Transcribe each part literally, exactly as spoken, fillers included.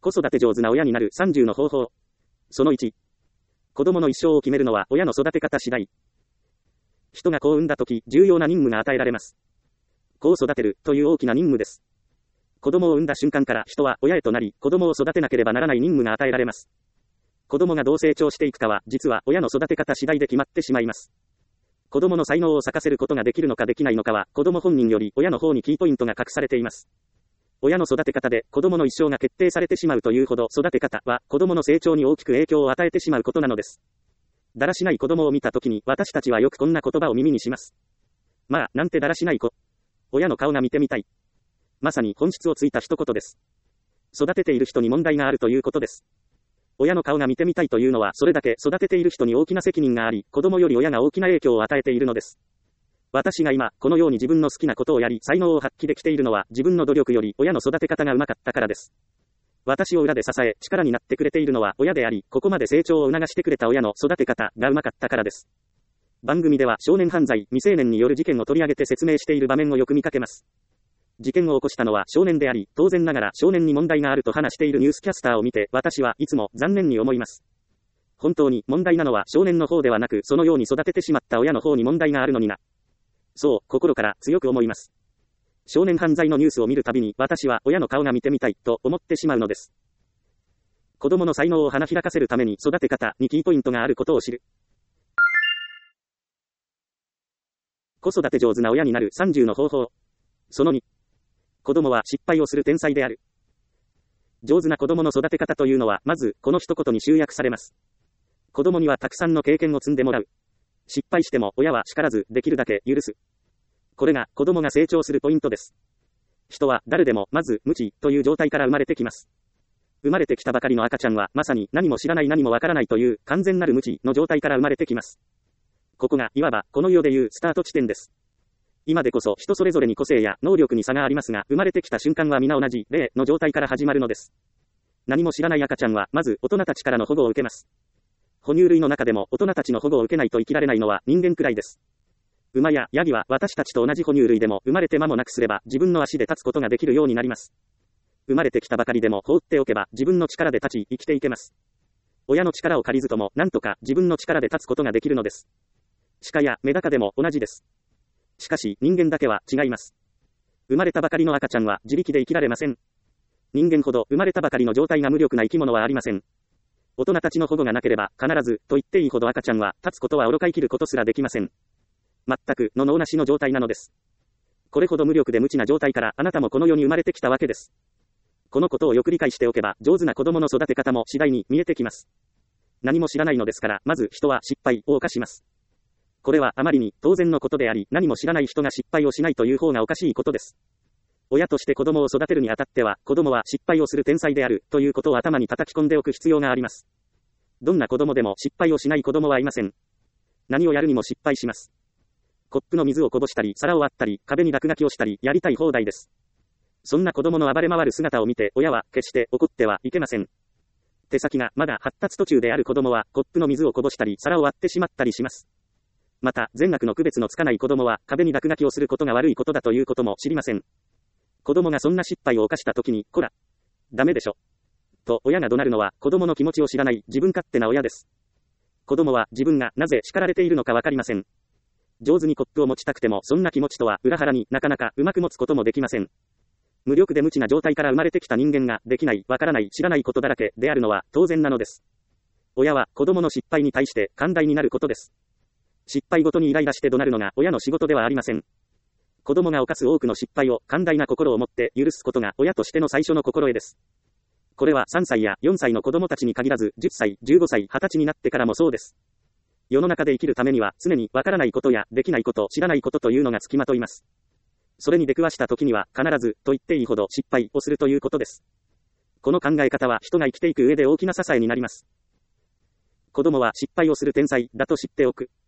子育て上手な親になるさんじゅうの方法。そのいち。子供の一生を決めるのは親の育て方次第。人が子を産んだとき、重要な任務が与えられます。子を育てるという大きな任務です。子供を産んだ瞬間から人は親へとなり、子供を育てなければならない任務が与えられます。子供がどう成長していくかは、実は親の育て方次第で決まってしまいます。子供の才能を咲かせることができるのかできないのかは、子供本人より親の方にキーポイントが隠されています。親の育て方で子供の一生が決定されてしまうというほど、育て方は子供の成長に大きく影響を与えてしまうことなのです。だらしない子供を見たときに、私たちはよくこんな言葉を耳にします。まあ、なんてだらしない子。親の顔が見てみたい。まさに本質をついた一言です。育てている人に問題があるということです。親の顔が見てみたいというのは、それだけ育てている人に大きな責任があり、子供より親が大きな影響を与えているのです。私が今、このように自分の好きなことをやり、才能を発揮できているのは、自分の努力より親の育て方がうまかったからです。私を裏で支え、力になってくれているのは親であり、ここまで成長を促してくれた親の育て方がうまかったからです。番組では少年犯罪、未成年による事件を取り上げて説明している場面をよく見かけます。事件を起こしたのは少年であり、当然ながら少年に問題があると話しているニュースキャスターを見て、私はいつも残念に思います。本当に問題なのは少年の方ではなく、そのように育ててしまった親の方に問題があるのにな。そう、心から強く思います。少年犯罪のニュースを見るたびに、私は親の顔が見てみたいと思ってしまうのです。子供の才能を花開かせるために育て方にキーポイントがあることを知る。子育て上手な親になるさんじゅうの方法。そのに。子供は失敗をする天才である。上手な子供の育て方というのは、まず、この一言に集約されます。子供にはたくさんの経験を積んでもらう。失敗しても親は叱らず、できるだけ許す。これが子供が成長するポイントです。人は誰でもまず無知という状態から生まれてきます。生まれてきたばかりの赤ちゃんはまさに何も知らない何もわからないという完全なる無知の状態から生まれてきます。ここがいわばこの世でいうスタート地点です。今でこそ人それぞれに個性や能力に差がありますが、生まれてきた瞬間は皆同じ霊の状態から始まるのです。何も知らない赤ちゃんはまず大人たちからの保護を受けます。哺乳類の中でも大人たちの保護を受けないと生きられないのは人間くらいです。馬やヤギは私たちと同じ哺乳類でも生まれて間もなくすれば自分の足で立つことができるようになります。生まれてきたばかりでも放っておけば自分の力で立ち生きていけます。親の力を借りずともなんとか自分の力で立つことができるのです。鹿やメダカでも同じです。しかし人間だけは違います。生まれたばかりの赤ちゃんは自力で生きられません。人間ほど生まれたばかりの状態が無力な生き物はありません。大人たちの保護がなければ必ずと言っていいほど赤ちゃんは立つことは愚か生きることすらできません。全くの脳なしの状態なのです。これほど無力で無知な状態からあなたもこの世に生まれてきたわけです。このことをよく理解しておけば上手な子供の育て方も次第に見えてきます。何も知らないのですから、まず人は失敗を犯します。これはあまりに当然のことであり、何も知らない人が失敗をしないという方がおかしいことです。親として子供を育てるにあたっては、子供は失敗をする天才であるということを頭に叩き込んでおく必要があります。どんな子供でも失敗をしない子供はいません。何をやるにも失敗します。コップの水をこぼしたり、皿を割ったり、壁に落書きをしたり、やりたい放題です。そんな子供の暴れ回る姿を見て、親は決して怒ってはいけません。手先がまだ発達途中である子供は、コップの水をこぼしたり、皿を割ってしまったりします。また、善悪の区別のつかない子供は、壁に落書きをすることが悪いことだということも知りません。子供がそんな失敗を犯したときに、こら、ダメでしょ。と親が怒鳴るのは、子供の気持ちを知らない自分勝手な親です。子供は自分がなぜ叱られているのかわかりません。上手にコップを持ちたくても、そんな気持ちとは裏腹になかなかうまく持つこともできません。無力で無知な状態から生まれてきた人間ができない、わからない、知らないことだらけであるのは当然なのです。親は子供の失敗に対して寛大になることです。失敗ごとにイライラして怒鳴るのが親の仕事ではありません。子供が犯す多くの失敗を寛大な心を持って許すことが親としての最初の心得です。これはさんさいやよんさいの子供たちに限らず、じゅっさい、じゅうごさい、はたちになってからもそうです。世の中で生きるためには常にわからないことやできないこと、知らないことというのがつきまといます。それに出くわした時には必ずと言っていいほど失敗をするということです。この考え方は人が生きていく上で大きな支えになります。子供は失敗をする天才だと知っておく。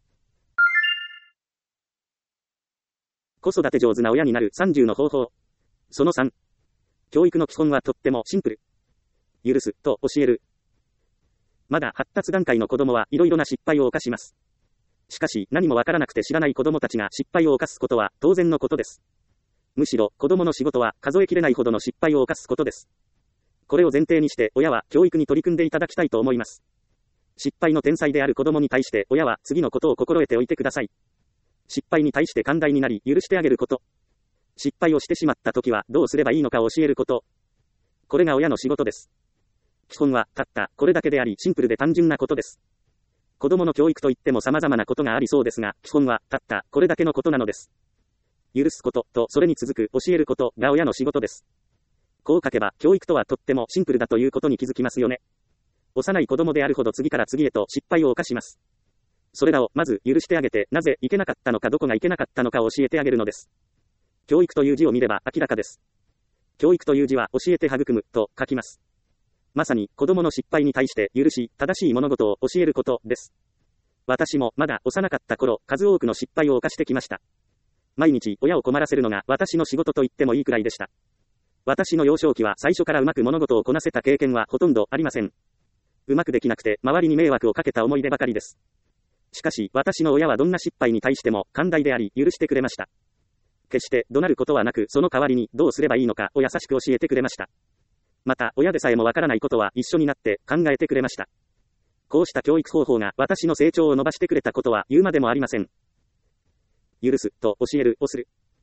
子育て上手な親になるさんじゅうの方法。そのさん。教育の基本はとってもシンプル。許すと教える。まだ発達段階の子供はいろいろな失敗を犯します。しかし何もわからなくて知らない子供たちが失敗を犯すことは当然のことです。むしろ子供の仕事は数えきれないほどの失敗を犯すことです。 これを前提にして、親は教育に取り組んでいただきたいと思います。失敗の天才である子供に対して、親は次のことを心得ておいてください。失敗に対して寛大になり、許してあげること。失敗をしてしまったときは、どうすればいいのかを教えること。これが親の仕事です。基本は、たった、これだけであり、シンプルで単純なことです。子供の教育といっても様々なことがありそうですが、基本は、たった、これだけのことなのです。許すこと、と、それに続く、教えること、が親の仕事です。こう書けば、教育とはとってもシンプルだということに気づきますよね。幼い子供であるほど次から次へと失敗を犯します。それらを、まず、許してあげて、なぜいけなかったのかどこがいけなかったのかを教えてあげるのです。教育という字を見れば明らかです。教育という字は、教えて育む、と書きます。まさに、子供の失敗に対して、許し、正しい物事を教えることです。私も、まだ幼かった頃、数多くの失敗を犯してきました。毎日、親を困らせるのが、私の仕事と言ってもいいくらいでした。私の幼少期は、最初からうまく物事をこなせた経験は、ほとんどありません。うまくできなくて、周りに迷惑をかけた思い出ばかりです。しかし、私の親はどんな失敗に対しても、寛大であり、許してくれました。決して、怒鳴ることはなく、その代わりに、どうすればいいのかを優しく教えてくれました。また、親でさえもわからないことは、一緒になって考えてくれました。こうした教育方法が、私の成長を伸ばしてくれたことは、言うまでもありません。許す、と教える、をする。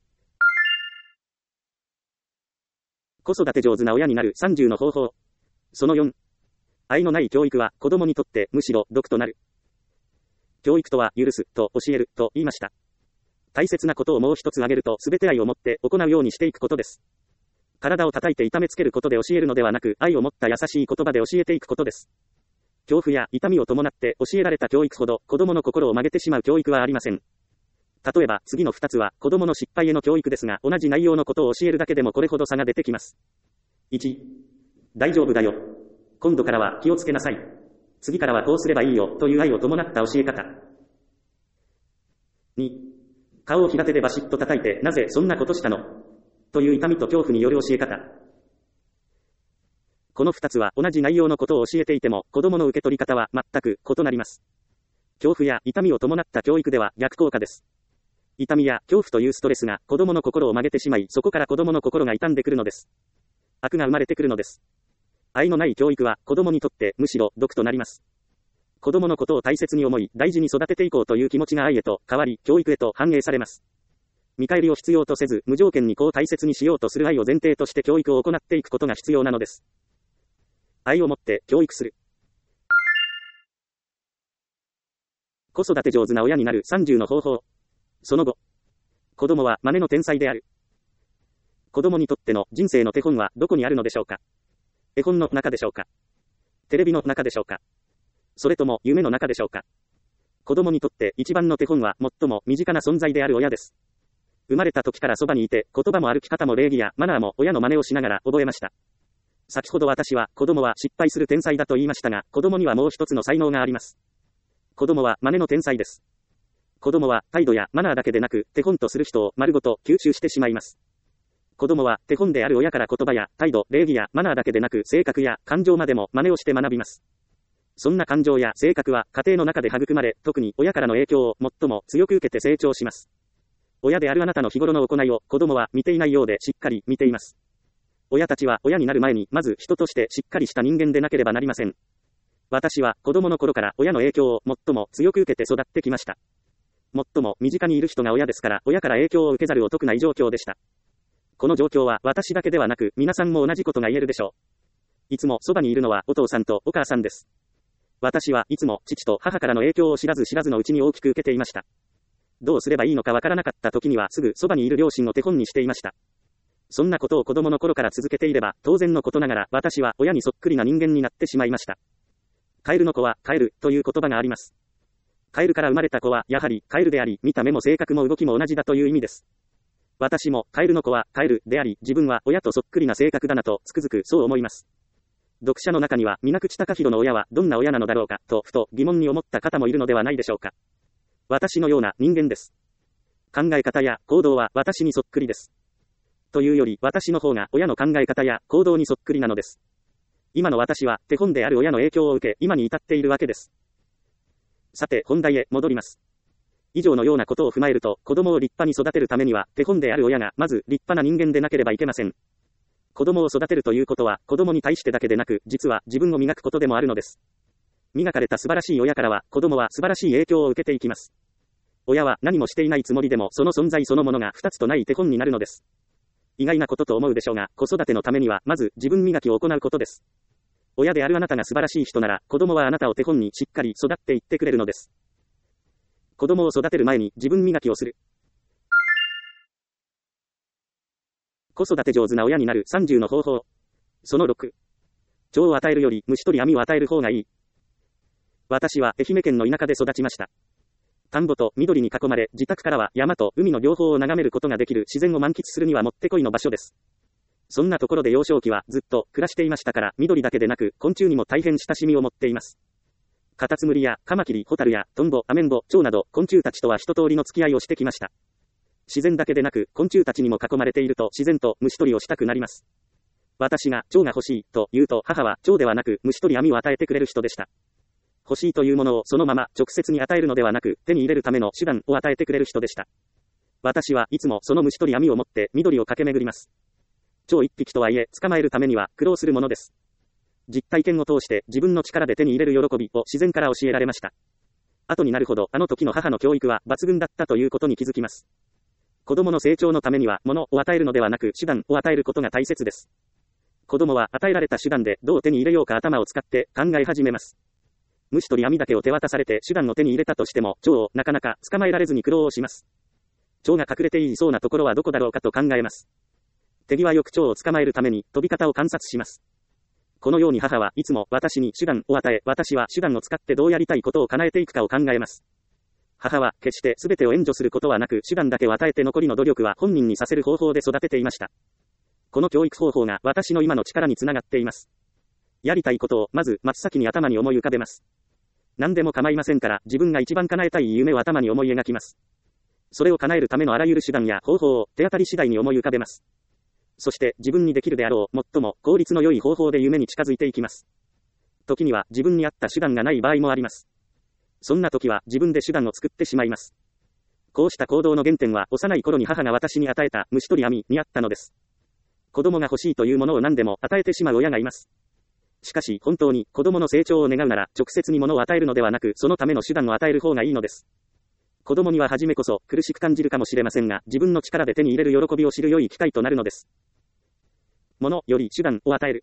子育て上手な親になるさんじゅうの方法。そのよん。愛のない教育は、子供にとって、むしろ、毒となる。教育とは、許す、と教える、と言いました。大切なことをもう一つ挙げると、すべて愛を持って行うようにしていくことです。体を叩いて痛めつけることで教えるのではなく、愛を持った優しい言葉で教えていくことです。恐怖や痛みを伴って教えられた教育ほど、子供の心を曲げてしまう教育はありません。例えば、次のふたつは、子供の失敗への教育ですが、同じ内容のことを教えるだけでもこれほど差が出てきます。いち、大丈夫だよ。今度からは気をつけなさい。次からはこうすればいいよ、という愛を伴った教え方。に、顔を平手でバシッと叩いて、なぜそんなことしたのという痛みと恐怖による教え方。このふたつは同じ内容のことを教えていても、子供の受け取り方は全く異なります。恐怖や痛みを伴った教育では逆効果です。痛みや恐怖というストレスが子供の心を曲げてしまい、そこから子供の心が傷んでくるのです。悪が生まれてくるのです。愛のない教育は子供にとってむしろ毒となります。子供のことを大切に思い、大事に育てていこうという気持ちが愛へと変わり、教育へと反映されます。見返りを必要とせず、無条件に子を大切にしようとする愛を前提として教育を行っていくことが必要なのです。愛を持って教育する。子育て上手な親になるさんじゅうの方法。そのご。子供は真似の天才である。子供にとっての人生の手本はどこにあるのでしょうか。絵本の中でしょうか。テレビの中でしょうか。それとも夢の中でしょうか。子供にとって一番の手本は最も身近な存在である親です。生まれた時からそばにいて、言葉も歩き方も礼儀やマナーも親の真似をしながら覚えました。先ほど私は子供は失敗する天才だと言いましたが、子供にはもう一つの才能があります。子供は真似の天才です。子供は態度やマナーだけでなく、手本とする人を丸ごと吸収してしまいます。子供は手本である親から言葉や態度、礼儀やマナーだけでなく、性格や感情までも真似をして学びます。そんな感情や性格は家庭の中で育まれ、特に親からの影響を最も強く受けて成長します。親であるあなたの日頃の行いを子供は見ていないようでしっかり見ています。親たちは親になる前にまず人としてしっかりした人間でなければなりません。私は子供の頃から親の影響を最も強く受けて育ってきました。最も身近にいる人が親ですから、親から影響を受けざるを得ない状況でした。この状況は私だけではなく、皆さんも同じことが言えるでしょう。いつもそばにいるのはお父さんとお母さんです。私はいつも父と母からの影響を知らず知らずのうちに大きく受けていました。どうすればいいのかわからなかった時にはすぐそばにいる両親を手本にしていました。そんなことを子供の頃から続けていれば、当然のことながら私は親にそっくりな人間になってしまいました。カエルの子はカエルという言葉があります。カエルから生まれた子はやはりカエルであり、見た目も性格も動きも同じだという意味です。私もカエルの子はカエルであり、自分は親とそっくりな性格だなとつくづくそう思います。読者の中には水口貴弘の親はどんな親なのだろうかとふと疑問に思った方もいるのではないでしょうか。私のような人間です。考え方や行動は私にそっくりです。というより私の方が親の考え方や行動にそっくりなのです。今の私は手本である親の影響を受け今に至っているわけです。さて本題へ戻ります。以上のようなことを踏まえると、子供を立派に育てるためには手本である親がまず立派な人間でなければいけません。 子供を育てるということは、子供に対してだけでなく、実は自分を磨くことでもあるのです。磨かれた素晴らしい親からは、子供は素晴らしい影響を受けていきます。親は何もしていないつもりでも、その存在そのものが二つとない手本になるのです。意外なことと思うでしょうが、子育てのためには、まず自分磨きを行うことです。親であるあなたが素晴らしい人なら、子供はあなたを手本にしっかり育っていってくれるのです。子供を育てる前に自分磨きをする。子育て上手な親になるさんじゅうの方法。そのろく。蝶を与えるより虫取り網を与える方がいい。私は愛媛県の田舎で育ちました。田んぼと緑に囲まれ、自宅からは山と海の両方を眺めることができる自然を満喫するにはもってこいの場所です。そんなところで幼少期はずっと暮らしていましたから、緑だけでなく昆虫にも大変親しみを持っています。カタツムリやカマキリ、ホタルやトンボ、アメンボ、蝶など昆虫たちとは一通りの付き合いをしてきました。自然だけでなく昆虫たちにも囲まれていると自然と虫取りをしたくなります。私が蝶が欲しいと言うと母は蝶ではなく虫取り網を与えてくれる人でした。欲しいというものをそのまま直接に与えるのではなく手に入れるための手段を与えてくれる人でした。私はいつもその虫取り網を持って緑を駆け巡ります。蝶一匹とはいえ捕まえるためには苦労するものです。実体験を通して自分の力で手に入れる喜びを自然から教えられました。後になるほどあの時の母の教育は抜群だったということに気づきます。子供の成長のためには物を与えるのではなく手段を与えることが大切です。子供は与えられた手段でどう手に入れようか頭を使って考え始めます。虫取り網だけを手渡されて手段を手に入れたとしても蝶をなかなか捕まえられずに苦労をします。蝶が隠れていそうなところはどこだろうかと考えます。手際よく蝶を捕まえるために飛び方を観察します。このように母はいつも私に手段を与え、私は手段を使ってどうやりたいことを叶えていくかを考えます。母は決して全てを援助することはなく手段だけを与えて残りの努力は本人にさせる方法で育てていました。この教育方法が私の今の力につながっています。やりたいことをまず真っ先に頭に思い浮かべます。何でも構いませんから自分が一番叶えたい夢を頭に思い描きます。それを叶えるためのあらゆる手段や方法を手当たり次第に思い浮かべます。そして自分にできるであろう最も効率の良い方法で夢に近づいていきます。時には自分に合った手段がない場合もあります。そんな時は自分で手段を作ってしまいます。こうした行動の原点は幼い頃に母が私に与えた虫取り網にあったのです。子供が欲しいというものを何でも与えてしまう親がいます。しかし本当に子供の成長を願うなら直接に物を与えるのではなくそのための手段を与える方がいいのです。子供には初めこそ苦しく感じるかもしれませんが自分の力で手に入れる喜びを知る良い機会となるのです。物より手段を与える。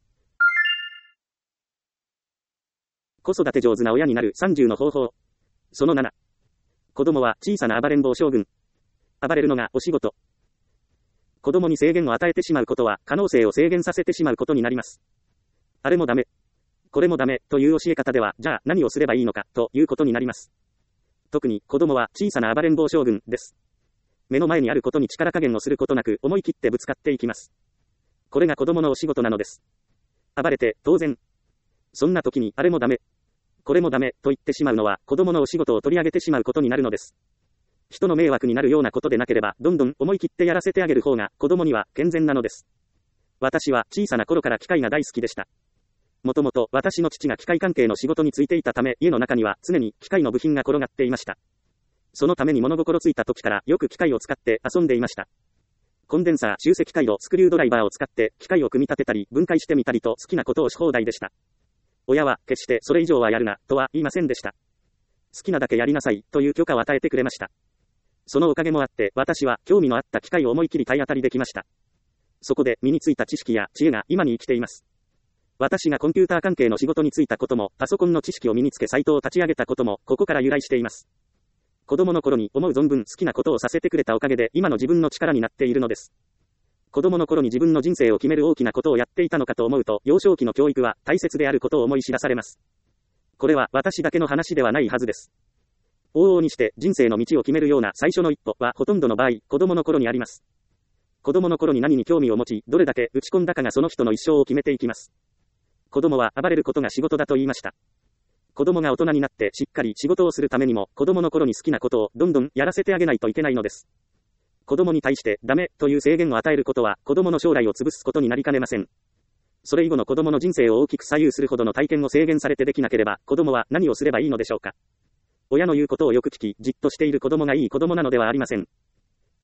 子育て上手な親になるさんじゅうの方法。そのなな。子供は小さな暴れん坊将軍。暴れるのがお仕事。子供に制限を与えてしまうことは可能性を制限させてしまうことになります。あれもダメ。これもダメという教え方では、じゃあ何をすればいいのかということになります。特に子供は小さな暴れん坊将軍です。目の前にあることに力加減をすることなく思い切ってぶつかっていきます。これが子供のお仕事なのです。暴れて当然。そんな時にあれもダメ。これもダメと言ってしまうのは子供のお仕事を取り上げてしまうことになるのです。人の迷惑になるようなことでなければどんどん思い切ってやらせてあげる方が子供には健全なのです。私は小さな頃から機械が大好きでした。もともと私の父が機械関係の仕事に就いていたため家の中には常に機械の部品が転がっていました。そのために物心ついた時からよく機械を使って遊んでいました。コンデンサー、集積回路、スクリュードライバーを使って機械を組み立てたり分解してみたりと好きなことをし放題でした。親は決してそれ以上はやるなとは言いませんでした。好きなだけやりなさいという許可を与えてくれました。そのおかげもあって私は興味のあった機械を思い切り体当たりできました。そこで身についた知識や知恵が今に生きています。私がコンピューター関係の仕事に就いたこともパソコンの知識を身につけサイトを立ち上げたこともここから由来しています。子供の頃に思う存分好きなことをさせてくれたおかげで今の自分の力になっているのです。子供の頃に自分の人生を決める大きなことをやっていたのかと思うと幼少期の教育は大切であることを思い知らされます。これは私だけの話ではないはずです。往々にして人生の道を決めるような最初の一歩はほとんどの場合子供の頃にあります。子供の頃に何に興味を持ちどれだけ打ち込んだかがその人の一生を決めていきます。子供は暴れることが仕事だと言いました。子供が大人になってしっかり仕事をするためにも子供の頃に好きなことをどんどんやらせてあげないといけないのです。子供に対してダメという制限を与えることは子供の将来を潰すことになりかねません。それ以後の子供の人生を大きく左右するほどの体験を制限されてできなければ子供は何をすればいいのでしょうか。親の言うことをよく聞きじっとしている子供がいい子供なのではありません。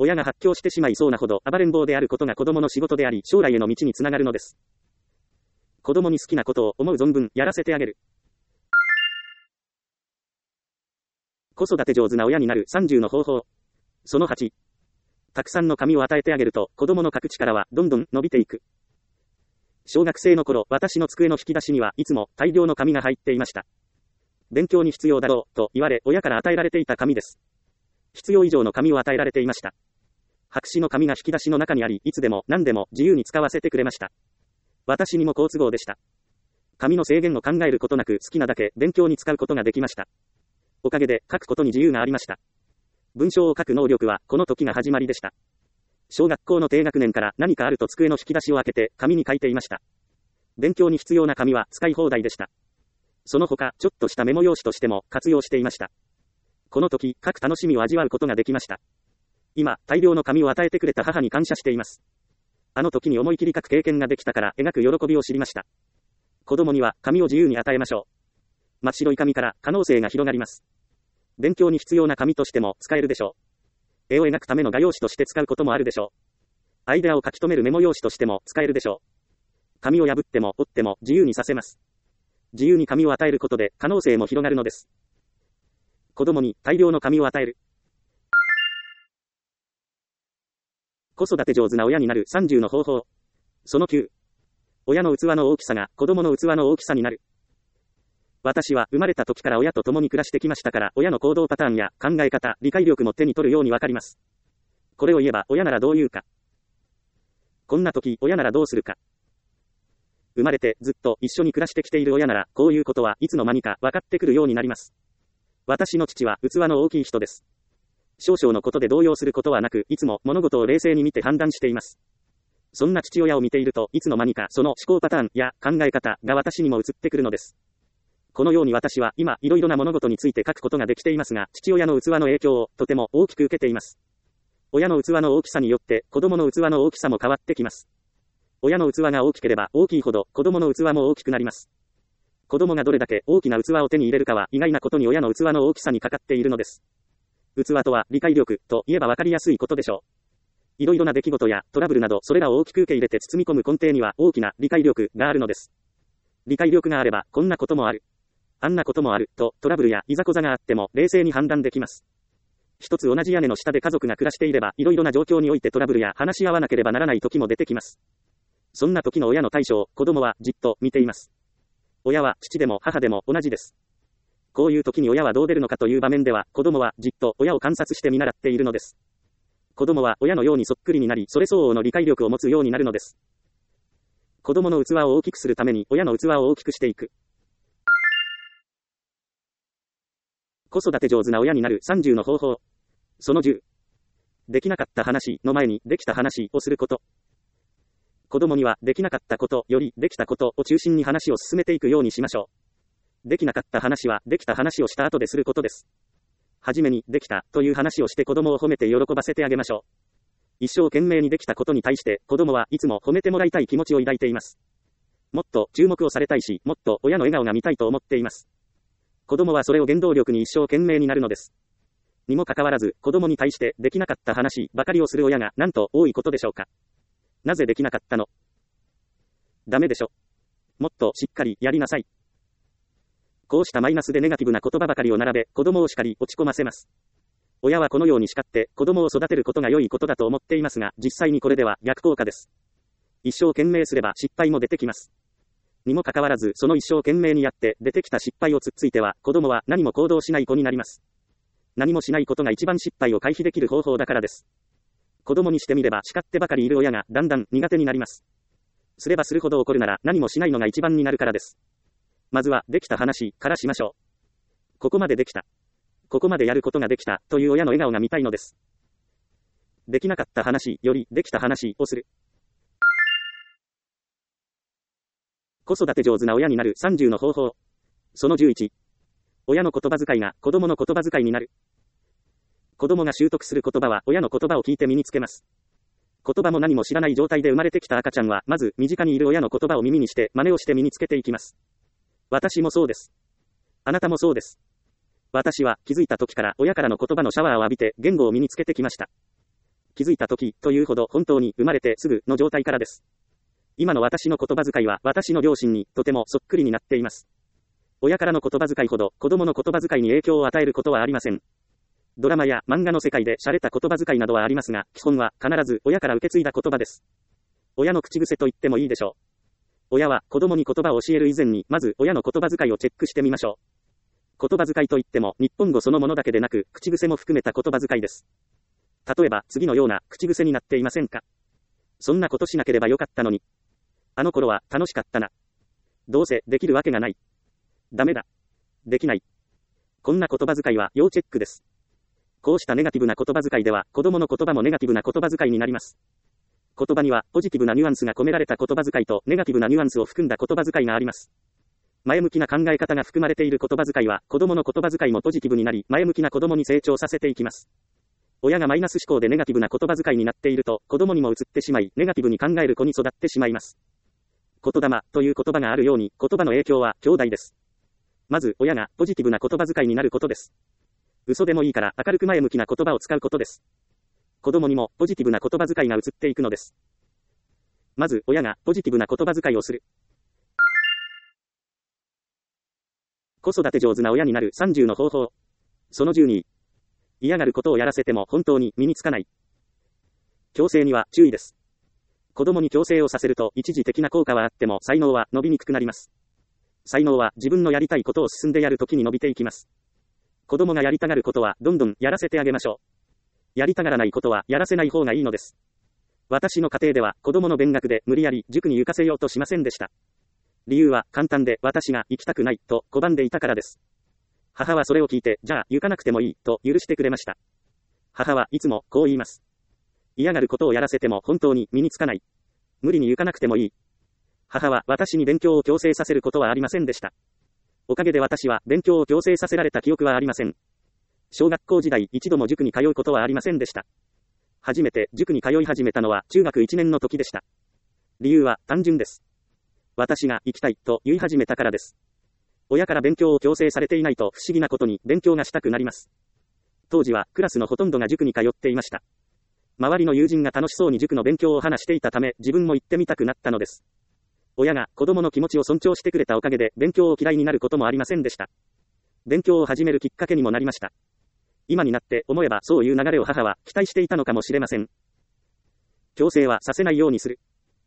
親が発狂してしまいそうなほど暴れん坊であることが子供の仕事であり、将来への道につながるのです。子供に好きなことを思う存分やらせてあげる。子育て上手な親になるさんじゅうの方法。そのはち。たくさんの紙を与えてあげると、子供の書く力はどんどん伸びていく。小学生の頃、私の机の引き出しにはいつも大量の紙が入っていました。勉強に必要だろう、と言われ、親から与えられていた紙です。必要以上の紙を与えられていました。白紙の紙が引き出しの中にあり、いつでも何でも自由に使わせてくれました。私にも好都合でした。紙の制限を考えることなく好きなだけ勉強に使うことができました。おかげで書くことに自由がありました。文章を書く能力はこの時が始まりでした。小学校の低学年から何かあると机の引き出しを開けて紙に書いていました。勉強に必要な紙は使い放題でした。その他、ちょっとしたメモ用紙としても活用していました。この時、書く楽しみを味わうことができました。今、大量の紙を与えてくれた母に感謝しています。あの時に思い切り書く経験ができたから描く喜びを知りました。子供には紙を自由に与えましょう。真っ白い紙から可能性が広がります。勉強に必要な紙としても使えるでしょう。絵を描くための画用紙として使うこともあるでしょう。アイデアを書き留めるメモ用紙としても使えるでしょう。紙を破っても折っても自由にさせます。自由に紙を与えることで可能性も広がるのです。子供に大量の紙を与える。子育て上手な親になるさんじゅうの方法。そのきゅう。親の器の大きさが子供の器の大きさになる。私は生まれた時から親と共に暮らしてきましたから、親の行動パターンや考え方、理解力も手に取るようにわかります。これを言えば親ならどう言うか。こんな時、親ならどうするか。生まれてずっと一緒に暮らしてきている親なら、こういうことはいつの間にか分かってくるようになります。私の父は器の大きい人です。少々のことで動揺することはなく、いつも物事を冷静に見て判断しています。そんな父親を見ていると、いつの間にかその思考パターンや考え方が私にも移ってくるのです。このように私は今いろいろな物事について書くことができていますが、父親の器の影響をとても大きく受けています。親の器の大きさによって子供の器の大きさも変わってきます。親の器が大きければ大きいほど子供の器も大きくなります。子供がどれだけ大きな器を手に入れるかは意外なことに親の器の大きさにかかっているのです。器とは理解力と言えばわかりやすいことでしょう。いろいろな出来事やトラブルなどそれらを大きく受け入れて包み込む根底には大きな理解力があるのです。理解力があればこんなこともある。あんなこともあるとトラブルやいざこざがあっても冷静に判断できます。一つ同じ屋根の下で家族が暮らしていればいろいろな状況においてトラブルや話し合わなければならない時も出てきます。そんな時の親の対処を子供はじっと見ています。親は父でも母でも同じです。こういう時に親はどう出るのかという場面では子供はじっと親を観察して見習っているのです。子供は親のようにそっくりになり、それ相応の理解力を持つようになるのです。子供の器を大きくするために親の器を大きくしていく。子育て上手な親になるさんじゅうの方法。そのじゅう。できなかった話の前にできた話をすること。子供にはできなかったことよりできたことを中心に話を進めていくようにしましょう。できなかった話はできた話をした後ですることです。はじめにできたという話をして子供を褒めて喜ばせてあげましょう。一生懸命にできたことに対して子供はいつも褒めてもらいたい気持ちを抱いています。もっと注目をされたいし、もっと親の笑顔が見たいと思っています。子供はそれを原動力に一生懸命になるのです。にもかかわらず、子供に対してできなかった話ばかりをする親がなんと多いことでしょうか。なぜできなかったの？ダメでしょ。もっとしっかりやりなさい。こうしたマイナスでネガティブな言葉ばかりを並べ、子供を叱り落ち込ませます。親はこのように叱って子供を育てることが良いことだと思っていますが、実際にこれでは逆効果です。一生懸命すれば失敗も出てきます。にもかかわらず、その一生懸命にやって出てきた失敗をつっついては、子供は何も行動しない子になります。何もしないことが一番失敗を回避できる方法だからです。子供にしてみれば叱ってばかりいる親がだんだん苦手になります。すればするほど怒るなら何もしないのが一番になるからです。まずはできた話からしましょう。ここまでできた。ここまでやることができたという親の笑顔が見たいのです。できなかった話よりできた話をする。子育て上手な親になるさんじゅうの方法。そのじゅういち。親の言葉遣いが子供の言葉遣いになる。子供が習得する言葉は親の言葉を聞いて身につけます。言葉も何も知らない状態で生まれてきた赤ちゃんは、まず身近にいる親の言葉を耳にして真似をして身につけていきます。私もそうです。あなたもそうです。私は気づいた時から親からの言葉のシャワーを浴びて言語を身につけてきました。 気づいた時というほど本当に生まれてすぐの状態からです。今の私の言葉遣いは私の両親にとてもそっくりになっています。親からの言葉遣いほど子供の言葉遣いに影響を与えることはありません。ドラマや漫画の世界で洒落た言葉遣いなどはありますが、基本は必ず親から受け継いだ言葉です。親の口癖と言ってもいいでしょう。親は子供に言葉を教える以前にまず親の言葉遣いをチェックしてみましょう。言葉遣いといっても日本語そのものだけでなく口癖も含めた言葉遣いです。例えば次のような口癖になっていませんか。そんなことしなければよかったのに。あの頃は楽しかったな。どうせできるわけがない。ダメだ。できない。こんな言葉遣いは要チェックです。こうしたネガティブな言葉遣いでは子供の言葉もネガティブな言葉遣いになります。言葉にはポジティブなニュアンスが込められた言葉遣いとネガティブなニュアンスを含んだ言葉遣いがあります。前向きな考え方が含まれている言葉遣いは子供の言葉遣いもポジティブになり前向きな子供に成長させていきます。親がマイナス思考でネガティブな言葉遣いになっていると子供にも移ってしまいネガティブに考える子に育ってしまいます。言霊という言葉があるように言葉の影響は兄弟です。まず親がポジティブな言葉遣いになることです。嘘でもいいから明るく前向きな言葉を使うことです。子供にもポジティブな言葉遣いが移っていくのです。まず親がポジティブな言葉遣いをする。子育て上手な親になるさんじゅうの方法。そのじゅうに。嫌がることをやらせても本当に身につかない。強制には注意です。子供に強制をさせると一時的な効果はあっても才能は伸びにくくなります。才能は自分のやりたいことを進んでやるときに伸びていきます。子供がやりたがることはどんどんやらせてあげましょう。やりたがらないことはやらせない方がいいのです。私の家庭では子供の勉学で無理やり塾に行かせようとしませんでした。理由は簡単で私が行きたくないと拒んでいたからです。母はそれを聞いて、じゃあ行かなくてもいいと許してくれました。母はいつもこう言います。嫌がることをやらせても本当に身につかない。無理に行かなくてもいい。母は私に勉強を強制させることはありませんでした。おかげで私は勉強を強制させられた記憶はありません。小学校時代一度も塾に通うことはありませんでした。初めて塾に通い始めたのは中学いちねんの時でした。理由は単純です。私が行きたいと言い始めたからです。親から勉強を強制されていないと不思議なことに勉強がしたくなります。当時はクラスのほとんどが塾に通っていました。周りの友人が楽しそうに塾の勉強を話していたため自分も行ってみたくなったのです。親が子供の気持ちを尊重してくれたおかげで勉強を嫌いになることもありませんでした。勉強を始めるきっかけにもなりました。今になって思えばそういう流れを母は期待していたのかもしれません。強制はさせないようにする。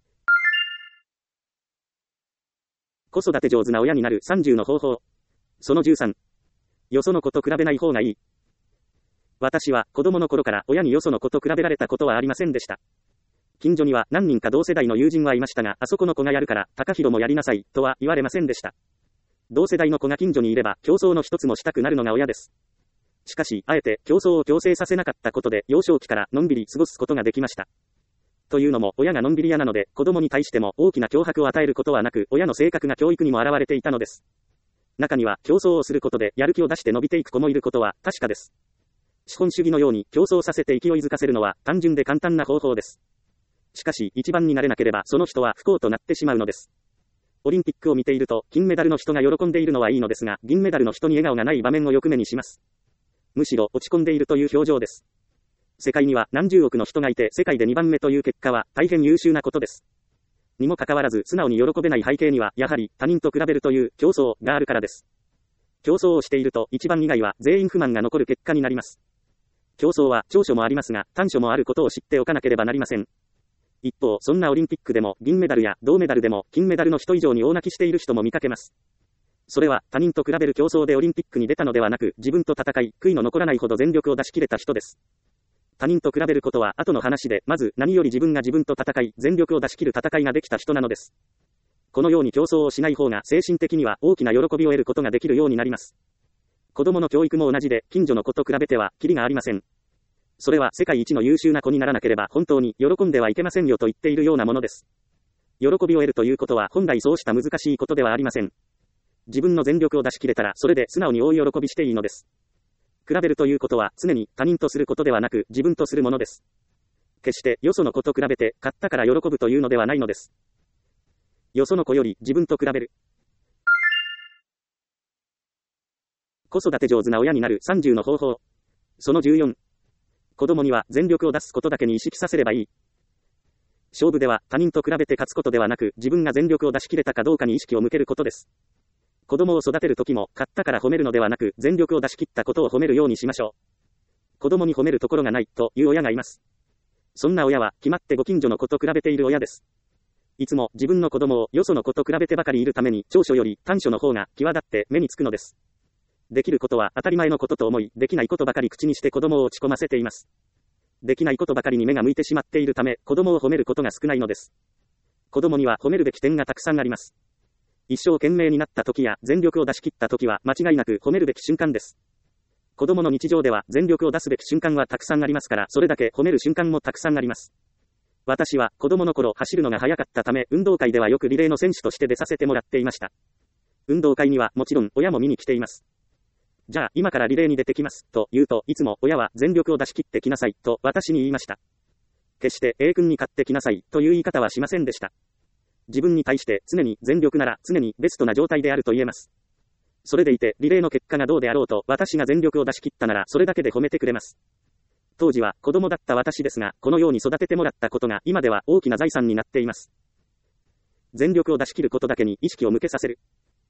子育て上手な親になるさんじゅうの方法。そのじゅうさん。よその子と比べない方がいい。私は子供の頃から親によその子と比べられたことはありませんでした。近所には何人か同世代の友人はいましたが、あそこの子がやるから、高弘もやりなさい、とは言われませんでした。同世代の子が近所にいれば、競争の一つもしたくなるのが親です。しかし、あえて競争を強制させなかったことで、幼少期からのんびり過ごすことができました。というのも、親がのんびり屋なので、子供に対しても大きな脅迫を与えることはなく、親の性格が教育にも現れていたのです。中には、競争をすることで、やる気を出して伸びていく子もいることは、確かです。資本主義のように、競争させて勢いづかせるのは、単純で簡単な方法です。しかし、一番になれなければ、その人は不幸となってしまうのです。オリンピックを見ていると、金メダルの人が喜んでいるのはいいのですが、銀メダルの人に笑顔がない場面をよく目にします。むしろ、落ち込んでいるという表情です。世界には何十億の人がいて、世界でにばんめという結果は、大変優秀なことです。にもかかわらず、素直に喜べない背景には、やはり、他人と比べるという競争があるからです。競争をしていると、一番以外は、全員不満が残る結果になります。競争は、長所もありますが、短所もあることを知っておかなければなりません。一方、そんなオリンピックでも、銀メダルや銅メダルでも、金メダルの人以上に大泣きしている人も見かけます。それは、他人と比べる競争でオリンピックに出たのではなく、自分と戦い、悔いの残らないほど全力を出し切れた人です。他人と比べることは後の話で、まず何より自分が自分と戦い、全力を出し切る戦いができた人なのです。このように競争をしない方が精神的には大きな喜びを得ることができるようになります。子供の教育も同じで、近所の子と比べては、キリがありません。それは世界一の優秀な子にならなければ本当に喜んではいけませんよと言っているようなものです。喜びを得るということは本来そうした難しいことではありません。自分の全力を出し切れたらそれで素直に大喜びしていいのです。比べるということは常に他人とすることではなく自分とするものです。決してよその子と比べて勝ったから喜ぶというのではないのです。よその子より自分と比べる。子育て上手な親になるさんじゅうの方法。そのじゅうよん。 子供には全力を出すことだけに意識させればいい。勝負では他人と比べて勝つことではなく、自分が全力を出し切れたかどうかに意識を向けることです。子供を育てるときも、勝ったから褒めるのではなく、全力を出し切ったことを褒めるようにしましょう。子供に褒めるところがないという親がいます。そんな親は決まってご近所の子と比べている親です。いつも自分の子供をよその子と比べてばかりいるために、長所より短所の方が際立って目につくのです。できることは当たり前のことと思い、できないことばかり口にして子供を落ち込ませています。できないことばかりに目が向いてしまっているため、子供を褒めることが少ないのです。子供には褒めるべき点がたくさんあります。一生懸命になった時や全力を出し切った時は間違いなく褒めるべき瞬間です。子供の日常では全力を出すべき瞬間はたくさんありますから、それだけ褒める瞬間もたくさんあります。私は子供の頃走るのが早かったため、運動会ではよくリレーの選手として出させてもらっていました。運動会にはもちろん親も見に来ています。じゃあ今からリレーに出てきますと言うと、いつも親は全力を出し切ってきなさいと私に言いました。決して A 君に勝ってきなさいという言い方はしませんでした。自分に対して常に全力なら常にベストな状態であると言えます。それでいてリレーの結果がどうであろうと、私が全力を出し切ったならそれだけで褒めてくれます。当時は子供だった私ですが、このように育ててもらったことが今では大きな財産になっています。全力を出し切ることだけに意識を向けさせる。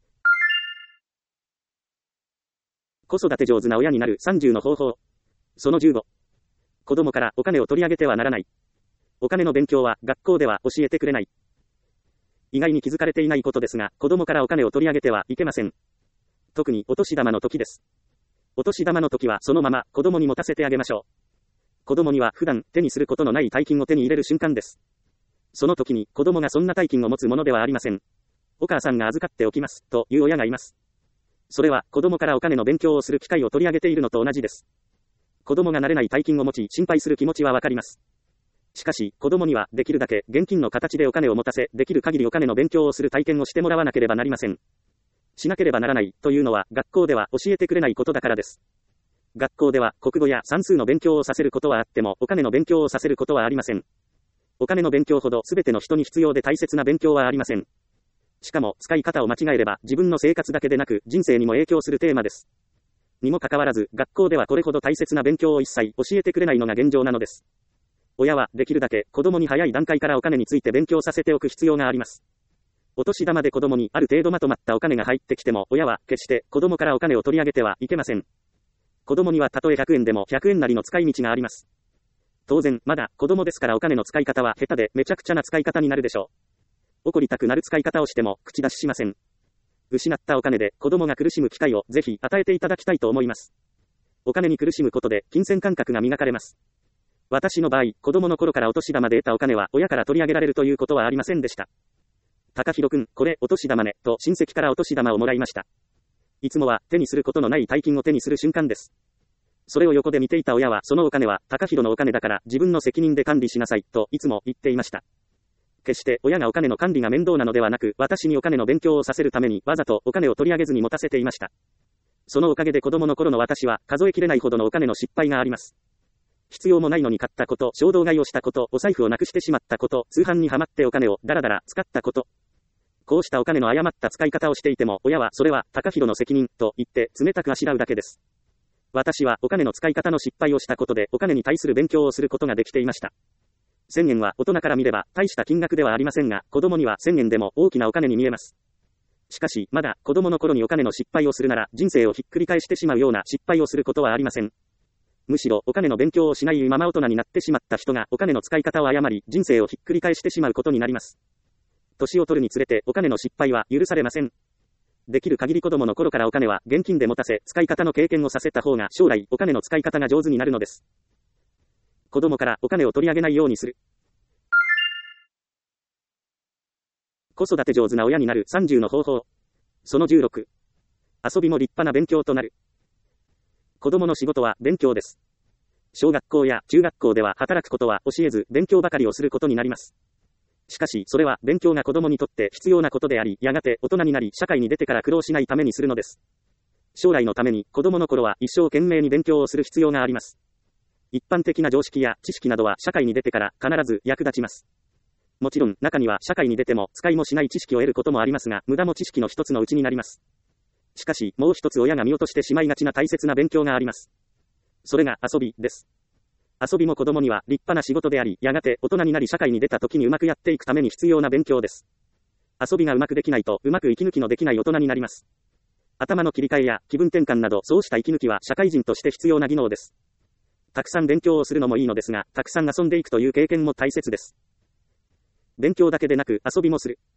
子育て上手な親になるさんじゅうの方法。そのじゅうご。子供からお金を取り上げてはならない。お金の勉強は学校では教えてくれない。意外に気づかれていないことですが、子供からお金を取り上げてはいけません。特にお年玉の時です。お年玉の時はそのまま子供に持たせてあげましょう。子供には普段手にすることのない大金を手に入れる瞬間です。その時に子供がそんな大金を持つものではありません。お母さんが預かっておきますという親がいます。それは子供からお金の勉強をする機会を取り上げているのと同じです。子供が慣れない大金を持ち心配する気持ちはわかります。しかし子供にはできるだけ現金の形でお金を持たせ、できる限りお金の勉強をする体験をしてもらわなければなりません。しなければならないというのは学校では教えてくれないことだからです。学校では国語や算数の勉強をさせることはあっても、お金の勉強をさせることはありません。お金の勉強ほど全ての人に必要で大切な勉強はありません。しかも使い方を間違えれば自分の生活だけでなく人生にも影響するテーマです。にもかかわらず学校ではこれほど大切な勉強を一切教えてくれないのが現状なのです。親はできるだけ子供に早い段階からお金について勉強させておく必要があります。お年玉で子供にある程度まとまったお金が入ってきても、親は決して子供からお金を取り上げてはいけません。子供にはたとえひゃくえんでもひゃくえんなりの使い道があります。当然、まだ子供ですからお金の使い方は下手でめちゃくちゃな使い方になるでしょう。怒りたくなる使い方をしても口出ししません。失ったお金で子供が苦しむ機会をぜひ与えていただきたいと思います。お金に苦しむことで金銭感覚が磨かれます。私の場合、子供の頃からお年玉で得たお金は親から取り上げられるということはありませんでした。高弘くん、これお年玉ね、と親戚からお年玉をもらいました。いつもは手にすることのない大金を手にする瞬間です。それを横で見ていた親は、そのお金は高弘のお金だから自分の責任で管理しなさい、といつも言っていました。決して親がお金の管理が面倒なのではなく、私にお金の勉強をさせるためにわざとお金を取り上げずに持たせていました。そのおかげで子供の頃の私は数えきれないほどのお金の失敗があります。必要もないのに買ったこと、衝動買いをしたこと、お財布をなくしてしまったこと、通販にはまってお金をダラダラ使ったこと。こうしたお金の誤った使い方をしていても、親はそれは高弘の責任と言って冷たくあしらうだけです。私はお金の使い方の失敗をしたことでお金に対する勉強をすることができていました。せんえんは大人から見れば大した金額ではありませんが、子供にはせんえんでも大きなお金に見えます。しかし、まだ子供の頃にお金の失敗をするなら人生をひっくり返してしまうような失敗をすることはありません。むしろお金の勉強をしないまま大人になってしまった人がお金の使い方を誤り人生をひっくり返してしまうことになります。年を取るにつれてお金の失敗は許されません。できる限り子供の頃からお金は現金で持たせ、使い方の経験をさせた方が将来お金の使い方が上手になるのです。子供からお金を取り上げないようにする。子育て上手な親になるさんじゅうの方法。そのじゅうろく。遊びも立派な勉強となる。子供の仕事は勉強です。小学校や中学校では働くことは教えず勉強ばかりをすることになります。しかし、それは勉強が子供にとって必要なことであり、やがて大人になり社会に出てから苦労しないためにするのです。将来のために子供の頃は一生懸命に勉強をする必要があります。一般的な常識や知識などは社会に出てから必ず役立ちます。もちろん中には社会に出ても使いもしない知識を得ることもありますが、無駄も知識の一つのうちになります。しかし、もう一つ親が見落としてしまいがちな大切な勉強があります。それが遊びです。 遊びも子供には立派な仕事であり、やがて大人になり社会に出た時にうまくやっていくために必要な勉強です。遊びがうまくできないと、うまく息抜きのできない大人になります。頭の切り替えや気分転換など、そうした息抜きは社会人として必要な技能です。たくさん勉強をするのもいいのですが、たくさん遊んでいくという経験も大切です。勉強だけでなく遊びもする。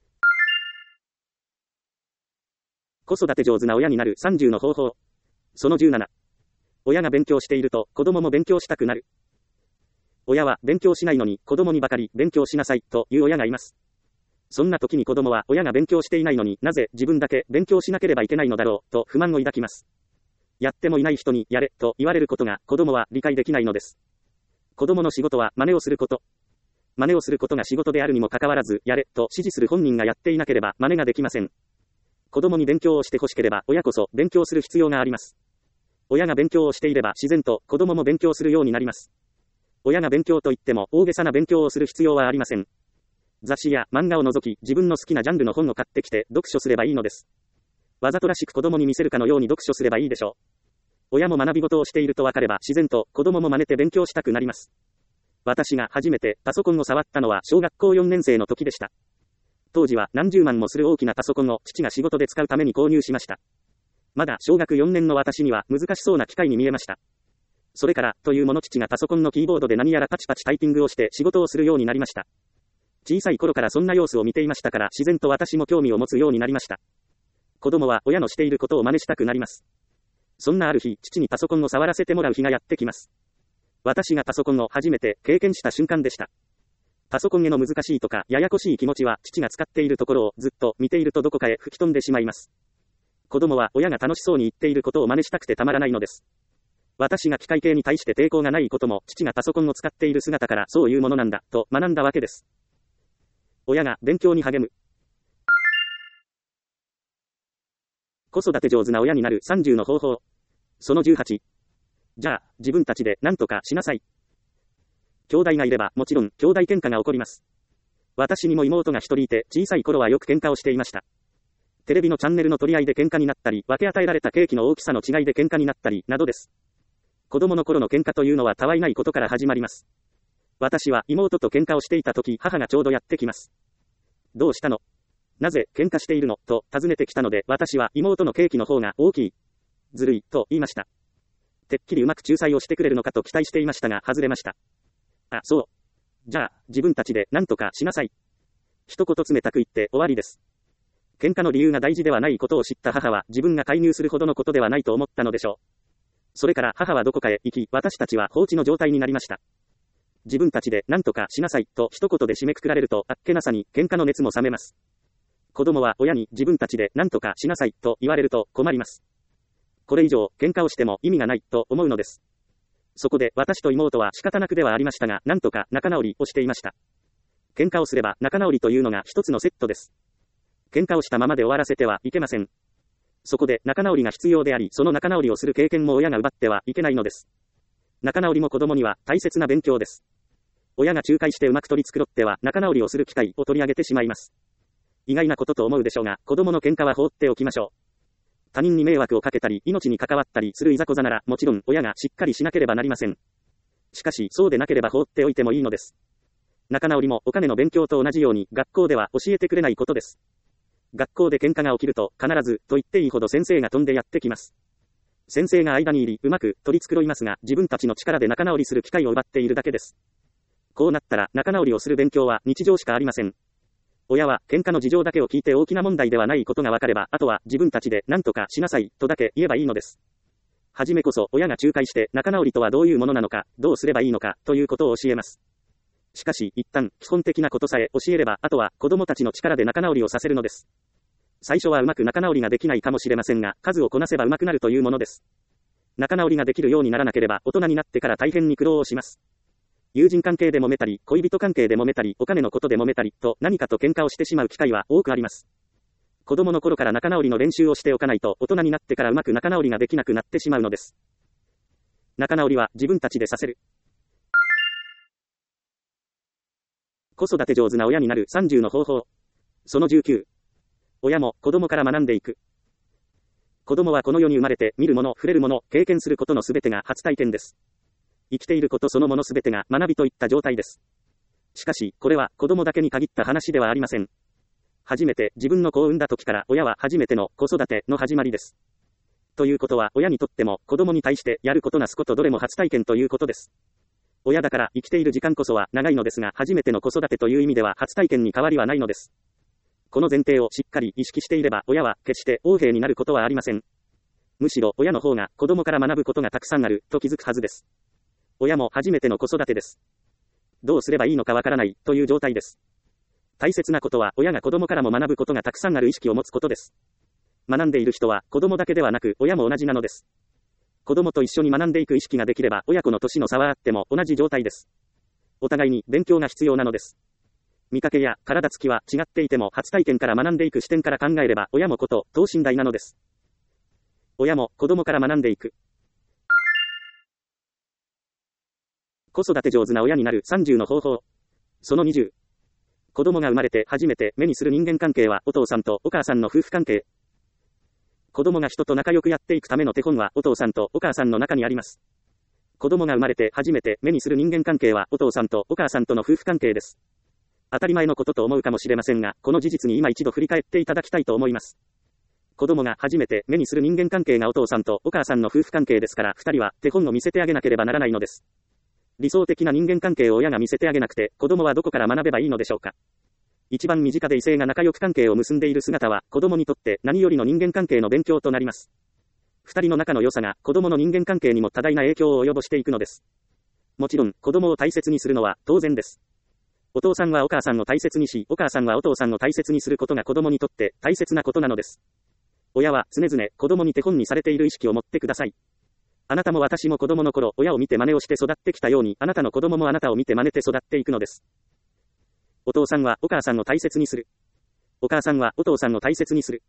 子育て上手な親になるさんじゅうの方法。そのじゅうなな。親が勉強していると子供も勉強したくなる。親は勉強しないのに子供にばかり勉強しなさいという親がいます。そんな時に子供は親が勉強していないのになぜ自分だけ勉強しなければいけないのだろうと不満を抱きます。やってもいない人にやれと言われることが子供は理解できないのです。子供の仕事は真似をすること。真似をすることが仕事であるにもかかわらず、やれと指示する本人がやっていなければ真似ができません。子供に勉強をしてほしければ親こそ勉強する必要があります。親が勉強をしていれば自然と子供も勉強するようになります。親が勉強といっても大げさな勉強をする必要はありません。雑誌や漫画を除き自分の好きなジャンルの本を買ってきて読書すればいいのです。わざとらしく子供に見せるかのように読書すればいいでしょう。親も学び事をしていると分かれば自然と子供も真似て勉強したくなります。私が初めてパソコンを触ったのは小学校よねん生の時でした。当時は何十万もする大きなパソコンを父が仕事で使うために購入しました。まだ小学よねんの私には難しそうな機械に見えました。それから、というもの父がパソコンのキーボードで何やらパチパチタイピングをして仕事をするようになりました。小さい頃からそんな様子を見ていましたから自然と私も興味を持つようになりました。子供は親のしていることを真似したくなります。そんなある日、父にパソコンを触らせてもらう日がやってきます。私がパソコンを初めて経験した瞬間でした。パソコンへの難しいとかややこしい気持ちは父が使っているところをずっと見ているとどこかへ吹き飛んでしまいます。子供は親が楽しそうに言っていることを真似したくてたまらないのです。私が機械系に対して抵抗がないことも父がパソコンを使っている姿からそういうものなんだと学んだわけです。親が勉強に励む。子育て上手な親になるさんじゅうの方法。そのじゅうはち。じゃあ、自分たちで何とかしなさい。兄弟がいればもちろん兄弟喧嘩が起こります。私にも妹が一人いて小さい頃はよく喧嘩をしていました。テレビのチャンネルの取り合いで喧嘩になったり、分け与えられたケーキの大きさの違いで喧嘩になったり、などです。子供の頃の喧嘩というのはたわいないことから始まります。私は妹と喧嘩をしていた時、母がちょうどやってきます。どうしたの？なぜ喧嘩しているの？と尋ねてきたので、私は妹のケーキの方が大きい。ずるい、と言いました。てっきりうまく仲裁をしてくれるのかと期待していましたが、外れました。あ、そう。じゃあ、自分たちで何とかしなさい。一言冷たく言って終わりです。喧嘩の理由が大事ではないことを知った母は自分が介入するほどのことではないと思ったのでしょう。それから母はどこかへ行き、私たちは放置の状態になりました。自分たちで何とかしなさいと一言で締めくくられるとあっけなさに喧嘩の熱も冷めます。子供は親に自分たちで何とかしなさいと言われると困ります。これ以上喧嘩をしても意味がないと思うのです。そこで私と妹は仕方なくではありましたが、何とか仲直りをしていました。喧嘩をすれば仲直りというのが一つのセットです。喧嘩をしたままで終わらせてはいけません。そこで仲直りが必要であり、その仲直りをする経験も親が奪ってはいけないのです。仲直りも子供には大切な勉強です。親が仲介してうまく取り繕っては仲直りをする機会を取り上げてしまいます。意外なことと思うでしょうが、子供の喧嘩は放っておきましょう。他人に迷惑をかけたり、命に関わったりするいざこざなら、もちろん親がしっかりしなければなりません。しかし、そうでなければ放っておいてもいいのです。仲直りもお金の勉強と同じように、学校では教えてくれないことです。学校で喧嘩が起きると、必ず、と言っていいほど先生が飛んでやってきます。先生が間に入り、うまく取り繕いますが、自分たちの力で仲直りする機会を奪っているだけです。こうなったら、仲直りをする勉強は日常しかありません。親は喧嘩の事情だけを聞いて大きな問題ではないことが分かれば、あとは自分たちで何とかしなさいとだけ言えばいいのです。はじめこそ親が仲介して仲直りとはどういうものなのか、どうすればいいのかということを教えます。しかし一旦基本的なことさえ教えれば、あとは子供たちの力で仲直りをさせるのです。最初はうまく仲直りができないかもしれませんが、数をこなせばうまくなるというものです。仲直りができるようにならなければ大人になってから大変に苦労をします。友人関係で揉めたり、恋人関係で揉めたり、お金のことで揉めたりと何かと喧嘩をしてしまう機会は多くあります。子供の頃から仲直りの練習をしておかないと、大人になってからうまく仲直りができなくなってしまうのです。仲直りは自分たちでさせる。子育て上手な親になるさんじゅうの方法。そのじゅうきゅう。親も子供から学んでいく。子供はこの世に生まれて見るもの、触れるもの、経験することのすべてが初体験です。 生きていることそのものすべてが学びといった状態です。しかし、これは子供だけに限った話ではありません。初めて自分の子を産んだ時から親は初めての子育ての始まりです。ということは親にとっても子供に対してやることなすことどれも初体験ということです。親だから生きている時間こそは長いのですが初めての子育てという意味では初体験に変わりはないのです。この前提をしっかり意識していれば親は決して横柄になることはありません。むしろ親の方が子供から学ぶことがたくさんあると気づくはずです。親も初めての子育てです。どうすればいいのかわからないという状態です。大切なことは親が子供からも学ぶことがたくさんある意識を持つことです。学んでいる人は子供だけではなく親も同じなのです。子供と一緒に学んでいく意識ができれば親子の年の差はあっても同じ状態です。お互いに勉強が必要なのです。見かけや体つきは違っていても初体験から学んでいく視点から考えれば親も子と等身大なのです。親も子供から学んでいく。子育て上手な親になるさんじゅうの方法。そのにじゅう。子供が生まれて初めて目にする人間関係はお父さんとお母さんの夫婦関係。子供が人と仲良くやっていくための手本はお父さんとお母さんの中にあります。子供が生まれて初めて目にする人間関係はお父さんとお母さんとの夫婦関係です。当たり前のことと思うかもしれませんが、この事実に今一度振り返っていただきたいと思います。子供が初めて目にする人間関係がお父さんとお母さんの夫婦関係ですから、二人は手本を見せてあげなければならないのです。理想的な人間関係を親が見せてあげなくて、子供はどこから学べばいいのでしょうか。一番身近で異性が仲良く関係を結んでいる姿は、子供にとって何よりの人間関係の勉強となります。二人の仲の良さが子供の人間関係にも多大な影響を及ぼしていくのです。もちろん、子供を大切にするのは当然です。お父さんはお母さんを大切にし、お母さんはお父さんを大切にすることが子供にとって大切なことなのです。親は常々子供に手本にされている意識を持ってください。あなたも私も子供の頃、親を見て真似をして育ってきたように、あなたの子供もあなたを見て真似て育っていくのです。お父さんはお母さんを大切にする。お母さんはお父さんを大切にする。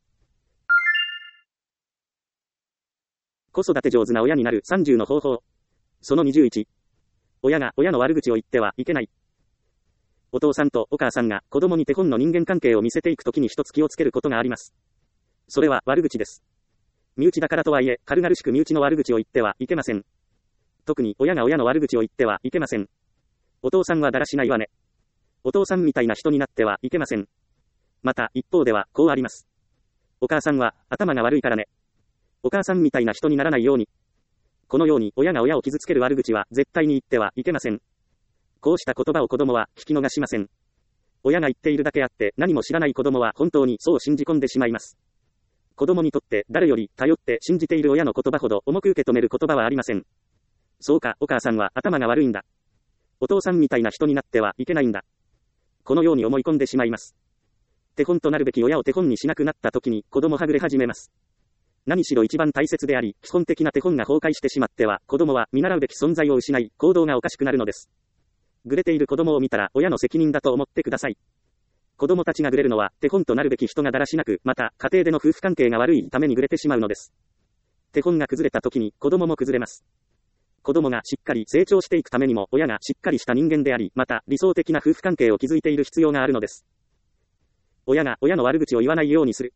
子育て上手な親になるさんじゅうの方法。そのにじゅういち。親が親の悪口を言ってはいけない。お父さんとお母さんが子供に手本の人間関係を見せていくときに一つ気をつけることがあります。それは悪口です。身内だからとはいえ、軽々しく身内の悪口を言ってはいけません。特に親が親の悪口を言ってはいけません。お父さんはだらしないわね。お父さんみたいな人になってはいけません。また一方ではこうあります。お母さんは頭が悪いからね。お母さんみたいな人にならないように。このように親が親を傷つける悪口は絶対に言ってはいけません。こうした言葉を子供は聞き逃しません。親が言っているだけあって何も知らない子供は本当にそう信じ込んでしまいます。子供にとって誰より頼って信じている親の言葉ほど重く受け止める言葉はありません。そうか、お母さんは頭が悪いんだ。お父さんみたいな人になってはいけないんだ。このように思い込んでしまいます。手本となるべき親を手本にしなくなった時に子供はぐれ始めます。何しろ一番大切であり、基本的な手本が崩壊してしまっては、子供は見習うべき存在を失い、行動がおかしくなるのです。ぐれている子供を見たら親の責任だと思ってください。子供たちがぐれるのは手本となるべき人がだらしなく、また家庭での夫婦関係が悪いためにぐれてしまうのです。手本が崩れた時に子供も崩れます。子供がしっかり成長していくためにも親がしっかりした人間であり、また理想的な夫婦関係を築いている必要があるのです。親が親の悪口を言わないようにする。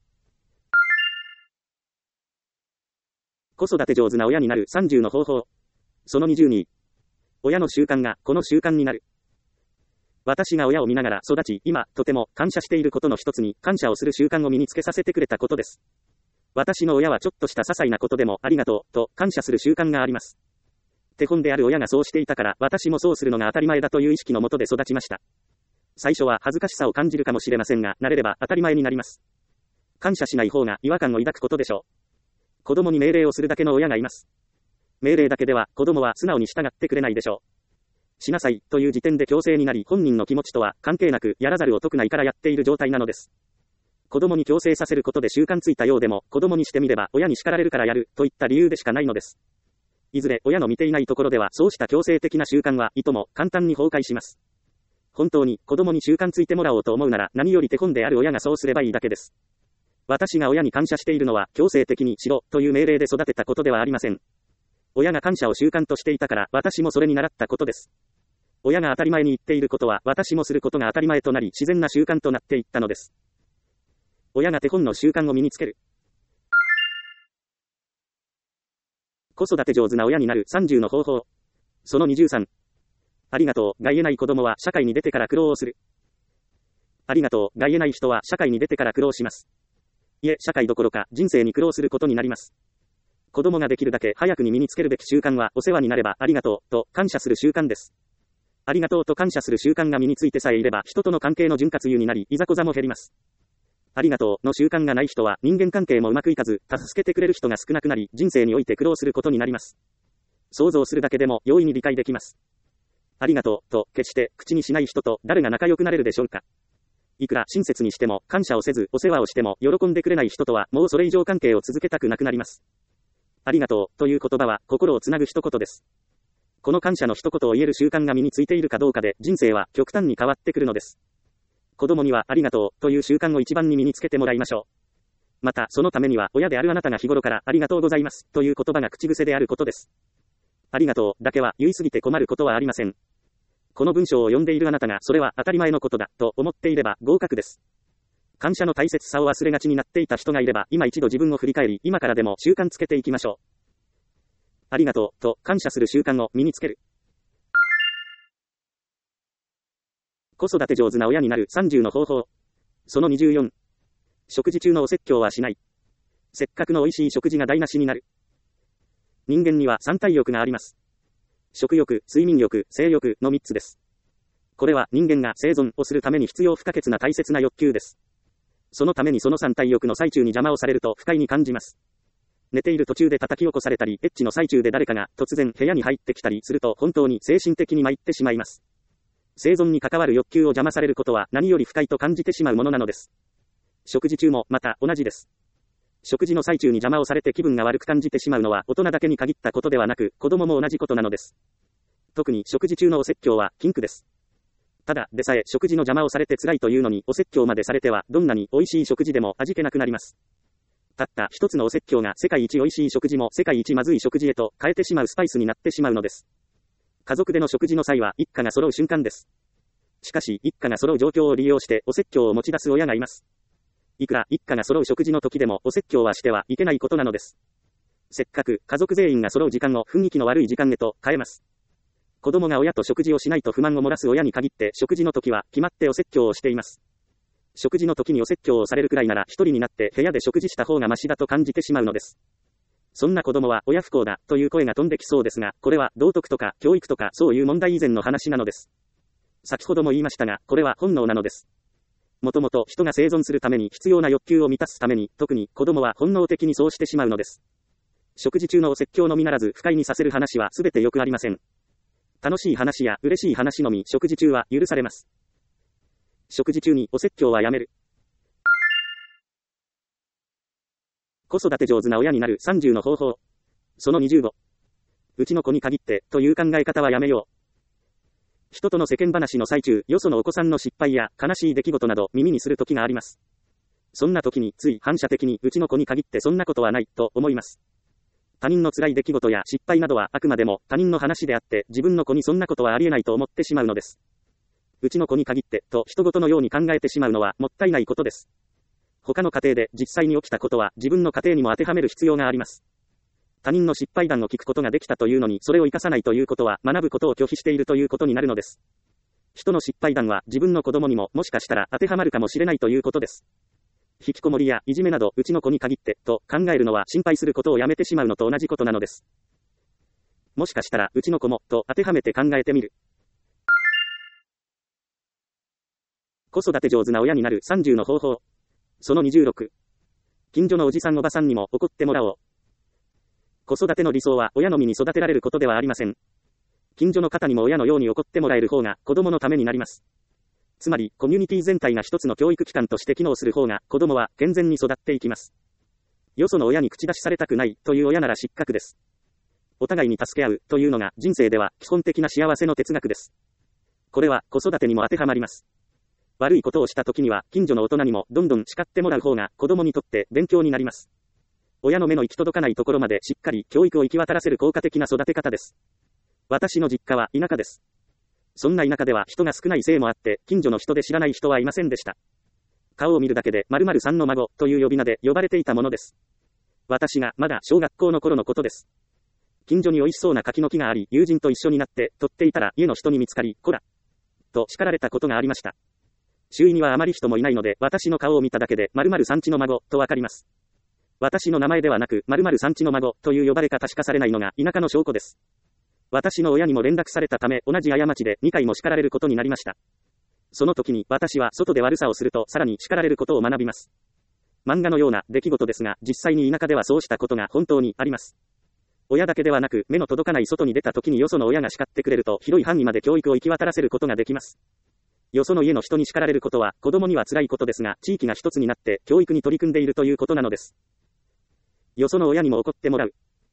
子育て上手な親になるさんじゅうの方法。そのにじゅうに。親の習慣がこの習慣になる。私が親を見ながら育ち、今、とても感謝していることの一つに、感謝をする習慣を身につけさせてくれたことです。私の親はちょっとした些細なことでもありがとう、と感謝する習慣があります。手本である親がそうしていたから、私もそうするのが当たり前だという意識のもとで育ちました。最初は恥ずかしさを感じるかもしれませんが、慣れれば当たり前になります。感謝しない方が違和感を抱くことでしょう。子供に命令をするだけの親がいます。命令だけでは子供は素直に従ってくれないでしょう。しなさいという時点で強制になり、本人の気持ちとは関係なくやらざるを得ないからやっている状態なのです。子供に強制させることで習慣ついたようでも、子供にしてみれば親に叱られるからやるといった理由でしかないのです。いずれ親の見ていないところではそうした強制的な習慣はいとも簡単に崩壊します。本当に子供に習慣ついてもらおうと思うなら、何より手本である親がそうすればいいだけです。私が親に感謝しているのは強制的にしろという命令で育てたことではありません。親が感謝を習慣としていたから私もそれに習ったことです。親が当たり前に言っていることは私もすることが当たり前となり、自然な習慣となっていったのです。親が手本の習慣を身につける。子育て上手な親になるさんじゅうの方法。 そのにじゅうさん。ありがとうが言えない子供は社会に出てから苦労をする。ありがとうが言えない人は社会に出てから苦労します。いえ、社会どころか人生に苦労することになります。子供ができるだけ早くに身につけるべき習慣は、お世話になればありがとうと感謝する習慣です。ありがとうと感謝する習慣が身についてさえいれば、人との関係の潤滑油になり、いざこざも減ります。ありがとうの習慣がない人は、人間関係もうまくいかず、助けてくれる人が少なくなり、人生において苦労することになります。想像するだけでも容易に理解できます。ありがとうと決して口にしない人と誰が仲良くなれるでしょうか。いくら親切にしても、感謝をせずお世話をしても喜んでくれない人とは、もうそれ以上関係を続けたくなくなります。ありがとうという言葉は心をつなぐ一言です。この感謝の一言を言える習慣が身についているかどうかで、人生は極端に変わってくるのです。子供にはありがとうという習慣を一番に身につけてもらいましょう。またそのためには、親であるあなたが日頃からありがとうございますという言葉が口癖であることです。ありがとうだけは言い過ぎて困ることはありません。この文章を読んでいるあなたがそれは当たり前のことだと思っていれば合格です。感謝の大切さを忘れがちになっていた人がいれば、今一度自分を振り返り、今からでも習慣つけていきましょう。ありがとうと感謝する習慣を身につける。子育て上手な親になるさんじゅうの方法。そのにじゅうよん。食事中のお説教はしない。せっかくの美味しい食事が台無しになる。人間には三体欲があります。食欲、睡眠欲、性欲のみっつです。これは人間が生存をするために必要不可欠な大切な欲求です。そのためにその三体欲の最中に邪魔をされると不快に感じます。寝ている途中で叩き起こされたり、エッチの最中で誰かが突然部屋に入ってきたりすると、本当に精神的に参ってしまいます。生存に関わる欲求を邪魔されることは何より不快と感じてしまうものなのです。食事中もまた同じです。食事の最中に邪魔をされて気分が悪く感じてしまうのは大人だけに限ったことではなく、子供も同じことなのです。特に食事中のお説教は禁句です。ただでさえ食事の邪魔をされて辛いというのに、お説教までされてはどんなに美味しい食事でも味気なくなります。たった一つのお説教が世界一美味しい食事も世界一まずい食事へと変えてしまうスパイスになってしまうのです。家族での食事の際は一家が揃う瞬間です。しかし一家が揃う状況を利用してお説教を持ち出す親がいます。いくら一家が揃う食事の時でもお説教はしてはいけないことなのです。せっかく家族全員が揃う時間を雰囲気の悪い時間へと変えます。子供が親と食事をしないと不満を漏らす親に限って食事の時は決まってお説教をしています。食事の時にお説教をされるくらいなら一人になって部屋で食事した方がマシだと感じてしまうのです。そんな子供は親不孝だという声が飛んできそうですが、これは道徳とか教育とかそういう問題以前の話なのです。先ほども言いましたが、これは本能なのです。もともと人が生存するために必要な欲求を満たすために、特に子供は本能的にそうしてしまうのです。食事中のお説教のみならず不快にさせる話はすべてよくありません。楽しい話や嬉しい話のみ食事中は許されます。食事中にお説教はやめる。子育て上手な親になるさんじゅうの方法。そのにじゅうご。うちの子に限ってという考え方はやめよう。人との世間話の最中、よそのお子さんの失敗や悲しい出来事など耳にする時があります。そんな時につい反射的にうちの子に限ってそんなことはないと思います。他人の辛い出来事や失敗などはあくまでも他人の話であって、自分の子にそんなことはありえないと思ってしまうのです。うちの子に限ってと人事のように考えてしまうのはもったいないことです。他の家庭で実際に起きたことは自分の家庭にも当てはめる必要があります。他人の失敗談を聞くことができたというのにそれを活かさないということは学ぶことを拒否しているということになるのです。人の失敗談は自分の子供にももしかしたら当てはまるかもしれないということです。引きこもりやいじめなどうちの子に限ってと考えるのは心配することをやめてしまうのと同じことなのです。もしかしたらうちの子もと当てはめて考えてみる。子育て上手な親になるさんじゅうの方法。そのにじゅうろく。近所のおじさんおばさんにも怒ってもらおう。子育ての理想は親の身に育てられることではありません。近所の方にも親のように怒ってもらえる方が子供のためになります。つまりコミュニティ全体が一つの教育機関として機能する方が子供は健全に育っていきます。よその親に口出しされたくないという親なら失格です。お互いに助け合うというのが人生では基本的な幸せの哲学です。これは子育てにも当てはまります。悪いことをした時には近所の大人にもどんどん叱ってもらう方が子供にとって勉強になります。親の目の行き届かないところまでしっかり教育を行き渡らせる効果的な育て方です。私の実家は田舎です。そんな田舎では人が少ないせいもあって近所の人で知らない人はいませんでした。顔を見るだけで〇〇さんの孫という呼び名で呼ばれていたものです。私がまだ小学校の頃のことです。 近所に美味しそうな柿の木があり、友人と一緒になって、取っていたら、家の人に見つかり、こらと叱られたことがありました。周囲にはあまり人もいないので、私の顔を見ただけで、〇〇さんちの孫、とわかります。私の名前ではなく、〇〇さんちの孫、という呼ばれ方しかされないのが、田舎の証拠です。私の親にも連絡されたため、同じ過ちでにかいも叱られることになりました。その時に、私は外で悪さをすると、さらに叱られることを学びます。漫画のような出来事ですが、実際に田舎ではそうしたことが本当にあります。親だけではなく、目の届かない外に出た時によその親が叱ってくれると、広い範囲まで教育を行き渡らせることができます。よその家の人に叱られることは、子供には辛いことですが、地域が一つになって、教育に取り組んでいるということなのです。よその親にも怒ってもらう。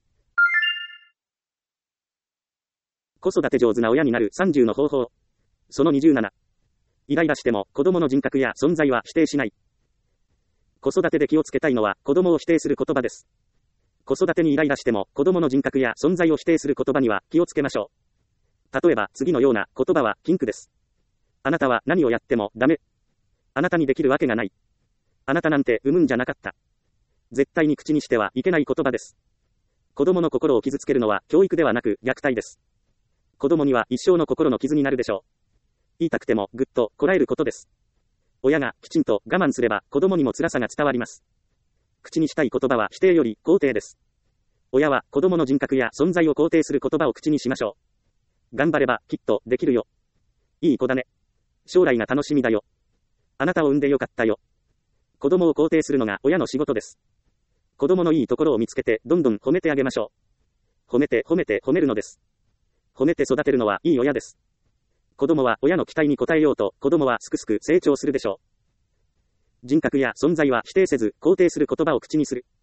子育て上手な親になるさんじゅうの方法。そのにじゅうなな。イライラしても、子供の人格や存在は否定しない。子育てで気をつけたいのは、子供を否定する言葉です。子育てにイライラしても、子供の人格や存在を否定する言葉には気をつけましょう。例えば、次のような言葉は禁句です。あなたは何をやってもダメ。あなたにできるわけがない。あなたなんて産むんじゃなかった。絶対に口にしてはいけない言葉です。子供の心を傷つけるのは教育ではなく虐待です。子供には一生の心の傷になるでしょう。言いたくてもぐっとこらえることです。親がきちんと我慢すれば子供にも辛さが伝わります。口にしたい言葉は否定より肯定です。親は子供の人格や存在を肯定する言葉を口にしましょう。頑張ればきっとできるよ。いい子だね。将来が楽しみだよ。あなたを産んでよかったよ。子供を肯定するのが親の仕事です。子供のいいところを見つけてどんどん褒めてあげましょう。褒めて褒めて褒めるのです。褒めて育てるのはいい親です。子供は親の期待に応えようと、子供はすくすく成長するでしょう。人格や存在は否定せず、肯定する言葉を口にする。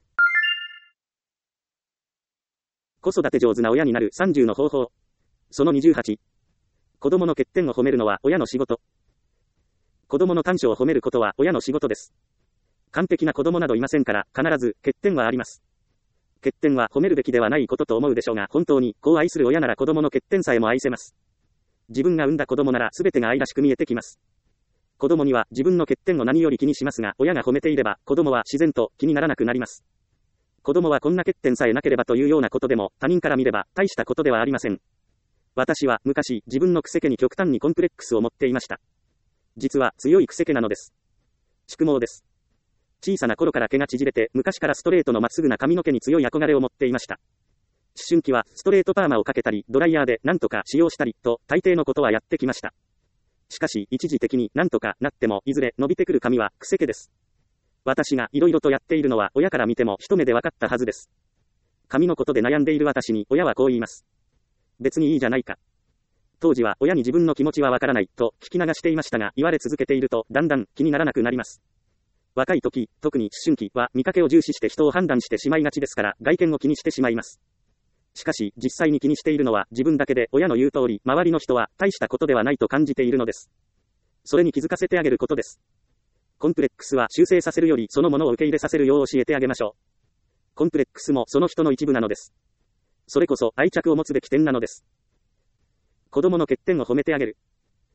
子育て上手な親になるさんじゅうの方法。そのにじゅうはち。子供の欠点を褒めるのは親の仕事。子供の短所を褒めることは親の仕事です。完璧な子供などいませんから、必ず欠点はあります。欠点は褒めるべきではないことと思うでしょうが、本当に子を愛する親なら子供の欠点さえも愛せます。自分が産んだ子供なら全てが愛らしく見えてきます。子供には自分の欠点を何より気にしますが、親が褒めていれば子供は自然と気にならなくなります。子供はこんな欠点さえなければというようなことでも、他人から見れば大したことではありません。私は昔自分の癖毛に極端にコンプレックスを持っていました。実は強い癖毛なのです。蓄毛です。小さな頃から毛が縮れて、昔からストレートのまっすぐな髪の毛に強い憧れを持っていました。思春期はストレートパーマをかけたり、ドライヤーで何とか使用したりと、大抵のことはやってきました。しかし、一時的に何とかなっても、いずれ伸びてくる髪は癖毛です。私が色々とやっているのは、親から見ても一目で分かったはずです。髪のことで悩んでいる私に、親はこう言います。別にいいじゃないか。当時は親に自分の気持ちはわからないと聞き流していましたが、言われ続けているとだんだん気にならなくなります。若い時、特に思春期は見かけを重視して人を判断してしまいがちですから、外見を気にしてしまいます。しかし、実際に気にしているのは自分だけで、親の言う通り、周りの人は大したことではないと感じているのです。それに気づかせてあげることです。コンプレックスは修正させるよりそのものを受け入れさせるよう教えてあげましょう。コンプレックスもその人の一部なのです。それこそ愛着を持つべき点なのです。子供の欠点を褒めてあげる。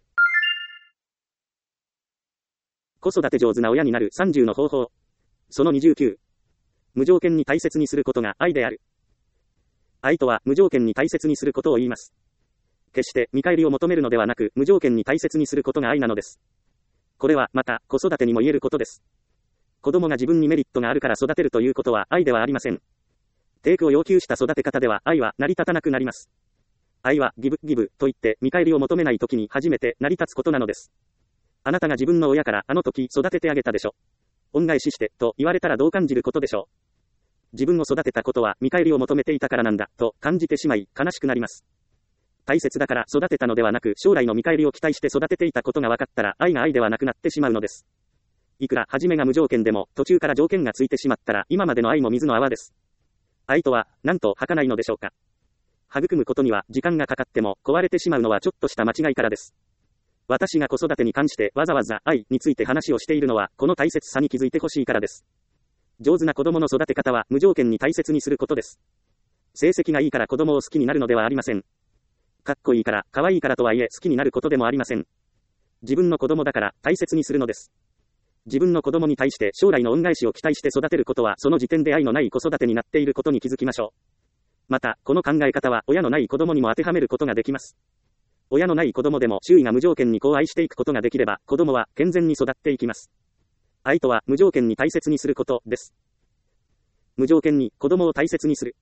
子育て上手な親になるさんじゅうの方法。そのにじゅうきゅう。無条件に大切にすることが愛である。愛とは無条件に大切にすることを言います。決して見返りを求めるのではなく、無条件に大切にすることが愛なのです。これはまた子育てにも言えることです。子供が自分にメリットがあるから育てるということは愛ではありません。テイクを要求した育て方では愛は成り立たなくなります。愛はギブギブと言って見返りを求めないときに初めて成り立つことなのです。あなたが自分の親からあの時育ててあげたでしょ。恩返ししてと言われたらどう感じることでしょう。自分を育てたことは見返りを求めていたからなんだと感じてしまい悲しくなります。大切だから育てたのではなく、将来の見返りを期待して育てていたことが分かったら愛が愛ではなくなってしまうのです。いくら初めが無条件でも途中から条件がついてしまったら今までの愛も水の泡です。愛とはなんと儚いのでしょうか。育むことには時間がかかっても壊れてしまうのはちょっとした間違いからです。私が子育てに関してわざわざ愛について話をしているのはこの大切さに気づいてほしいからです。上手な子供の育て方は無条件に大切にすることです。成績がいいから子供を好きになるのではありません。かっこいいから、可愛いからとはいえ好きになることでもありません。自分の子供だから大切にするのです。自分の子供に対して将来の恩返しを期待して育てることはその時点で愛のない子育てになっていることに気づきましょう。 また、この考え方は親のない子供にも当てはめることができます。親のない子供でも周囲が無条件に子を愛していくことができれば、子供は健全に育っていきます。愛とは無条件に大切にすることです。無条件に子供を大切にする。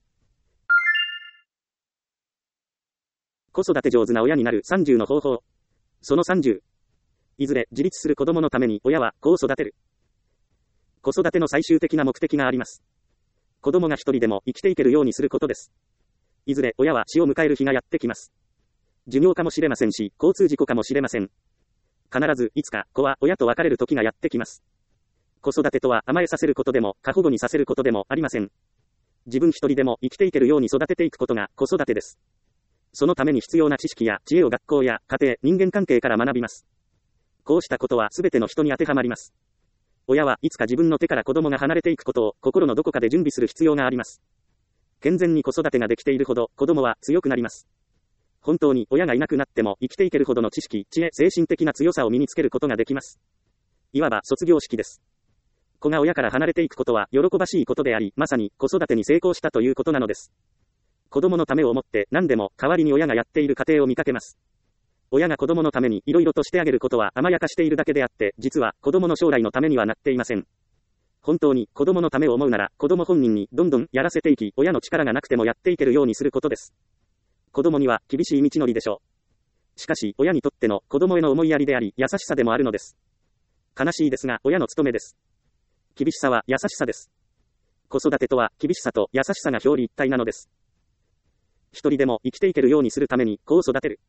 子育て上手な親になるさんじゅうの方法。そのさんじゅう。いずれ自立する子供のために親は子を育てる。子育ての最終的な目的があります。子供が一人でも生きていけるようにすることです。いずれ親は死を迎える日がやってきます。寿命かもしれませんし、交通事故かもしれません。必ずいつか子は親と別れる時がやってきます。子育てとは甘えさせることでも過保護にさせることでもありません。自分一人でも生きていけるように育てていくことが子育てです。そのために必要な知識や知恵を学校や家庭、人間関係から学びます。こうしたことはすべての人に当てはまります。親はいつか自分の手から子供が離れていくことを心のどこかで準備する必要があります。健全に子育てができているほど子供は強くなります。本当に親がいなくなっても生きていけるほどの知識、知恵、精神的な強さを身につけることができます。いわば卒業式です。子が親から離れていくことは喜ばしいことであり、まさに子育てに成功したということなのです。子供のためを思って何でも代わりに親がやっている家庭を見かけます。親が子供のために色々としてあげることは甘やかしているだけであって、実は子供の将来のためにはなっていません。本当に子供のためを思うなら、子供本人にどんどんやらせていき、親の力がなくてもやっていけるようにすることです。子供には厳しい道のりでしょう。しかし、親にとっての子供への思いやりであり、優しさでもあるのです。悲しいですが、親の務めです。厳しさは優しさです。子育てとは厳しさと優しさが表裏一体なのです。一人でも生きていけるようにするために子を育てる。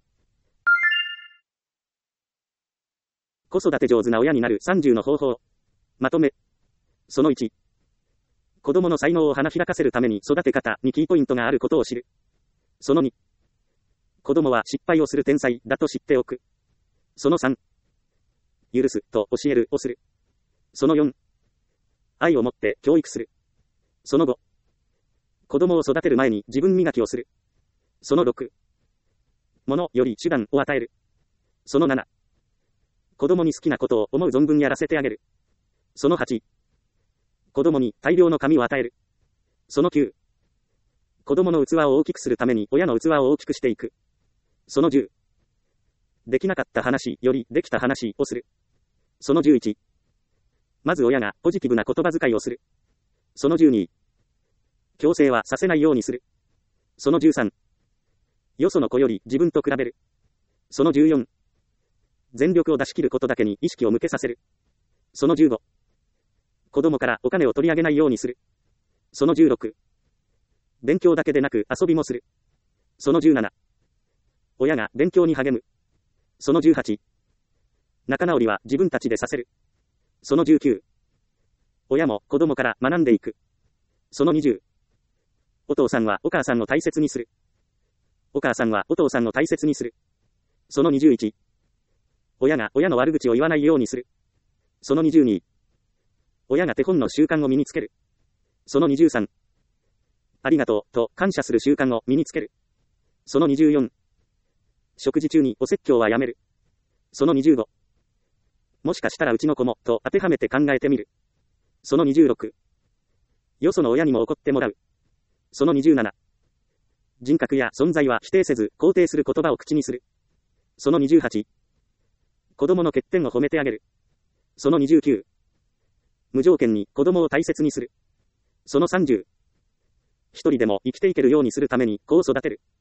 子育て上手な親になるさんじゅうの方法。まとめ。そのいち。子供の才能を花開かせるために育て方にキーポイントがあることを知る。そのに。子供は失敗をする天才だと知っておく。そのさん。許すと教えるをする。そのよん。愛を持って教育する。そのご。子供を育てる前に自分磨きをする。そのろく。物より手段を与える。そのなな。子供に好きなことを思う存分やらせてあげる。そのはち。子供に大量の紙を与える。そのきゅう。子供の器を大きくするために親の器を大きくしていく。そのじゅう。できなかった話よりできた話をする。そのじゅういち。まず親がポジティブな言葉遣いをする。そのじゅうに。強制はさせないようにする。そのじゅうさん。よその子より自分と比べる。そのじゅうよん。全力を出し切ることだけに意識を向けさせる。そのじゅうご。子供からお金を取り上げないようにする。そのじゅうろく。勉強だけでなく遊びもする。そのじゅうなな。親が勉強に励む。そのじゅうはち。仲直りは自分たちでさせる。そのじゅうきゅう。親も子供から学んでいく。そのにじゅう。お父さんはお母さんを大切にする。お母さんはお父さんを大切にする。そのにじゅういち。親が親の悪口を言わないようにする。そのにじゅうに。親が手本の習慣を身につける。そのにじゅうさん。ありがとうと感謝する習慣を身につける。そのにじゅうよん。食事中にお説教はやめる。そのにじゅうご。もしかしたらうちの子もと当てはめて考えてみる。そのにじゅうろく。よその親にも怒ってもらう。そのにじゅうなな。人格や存在は否定せず肯定する言葉を口にする。そのにじゅうはち。子供の欠点を褒めてあげる。そのにじゅうきゅう。無条件に子供を大切にする。そのさんじゅう。一人でも生きていけるようにするために子を育てる。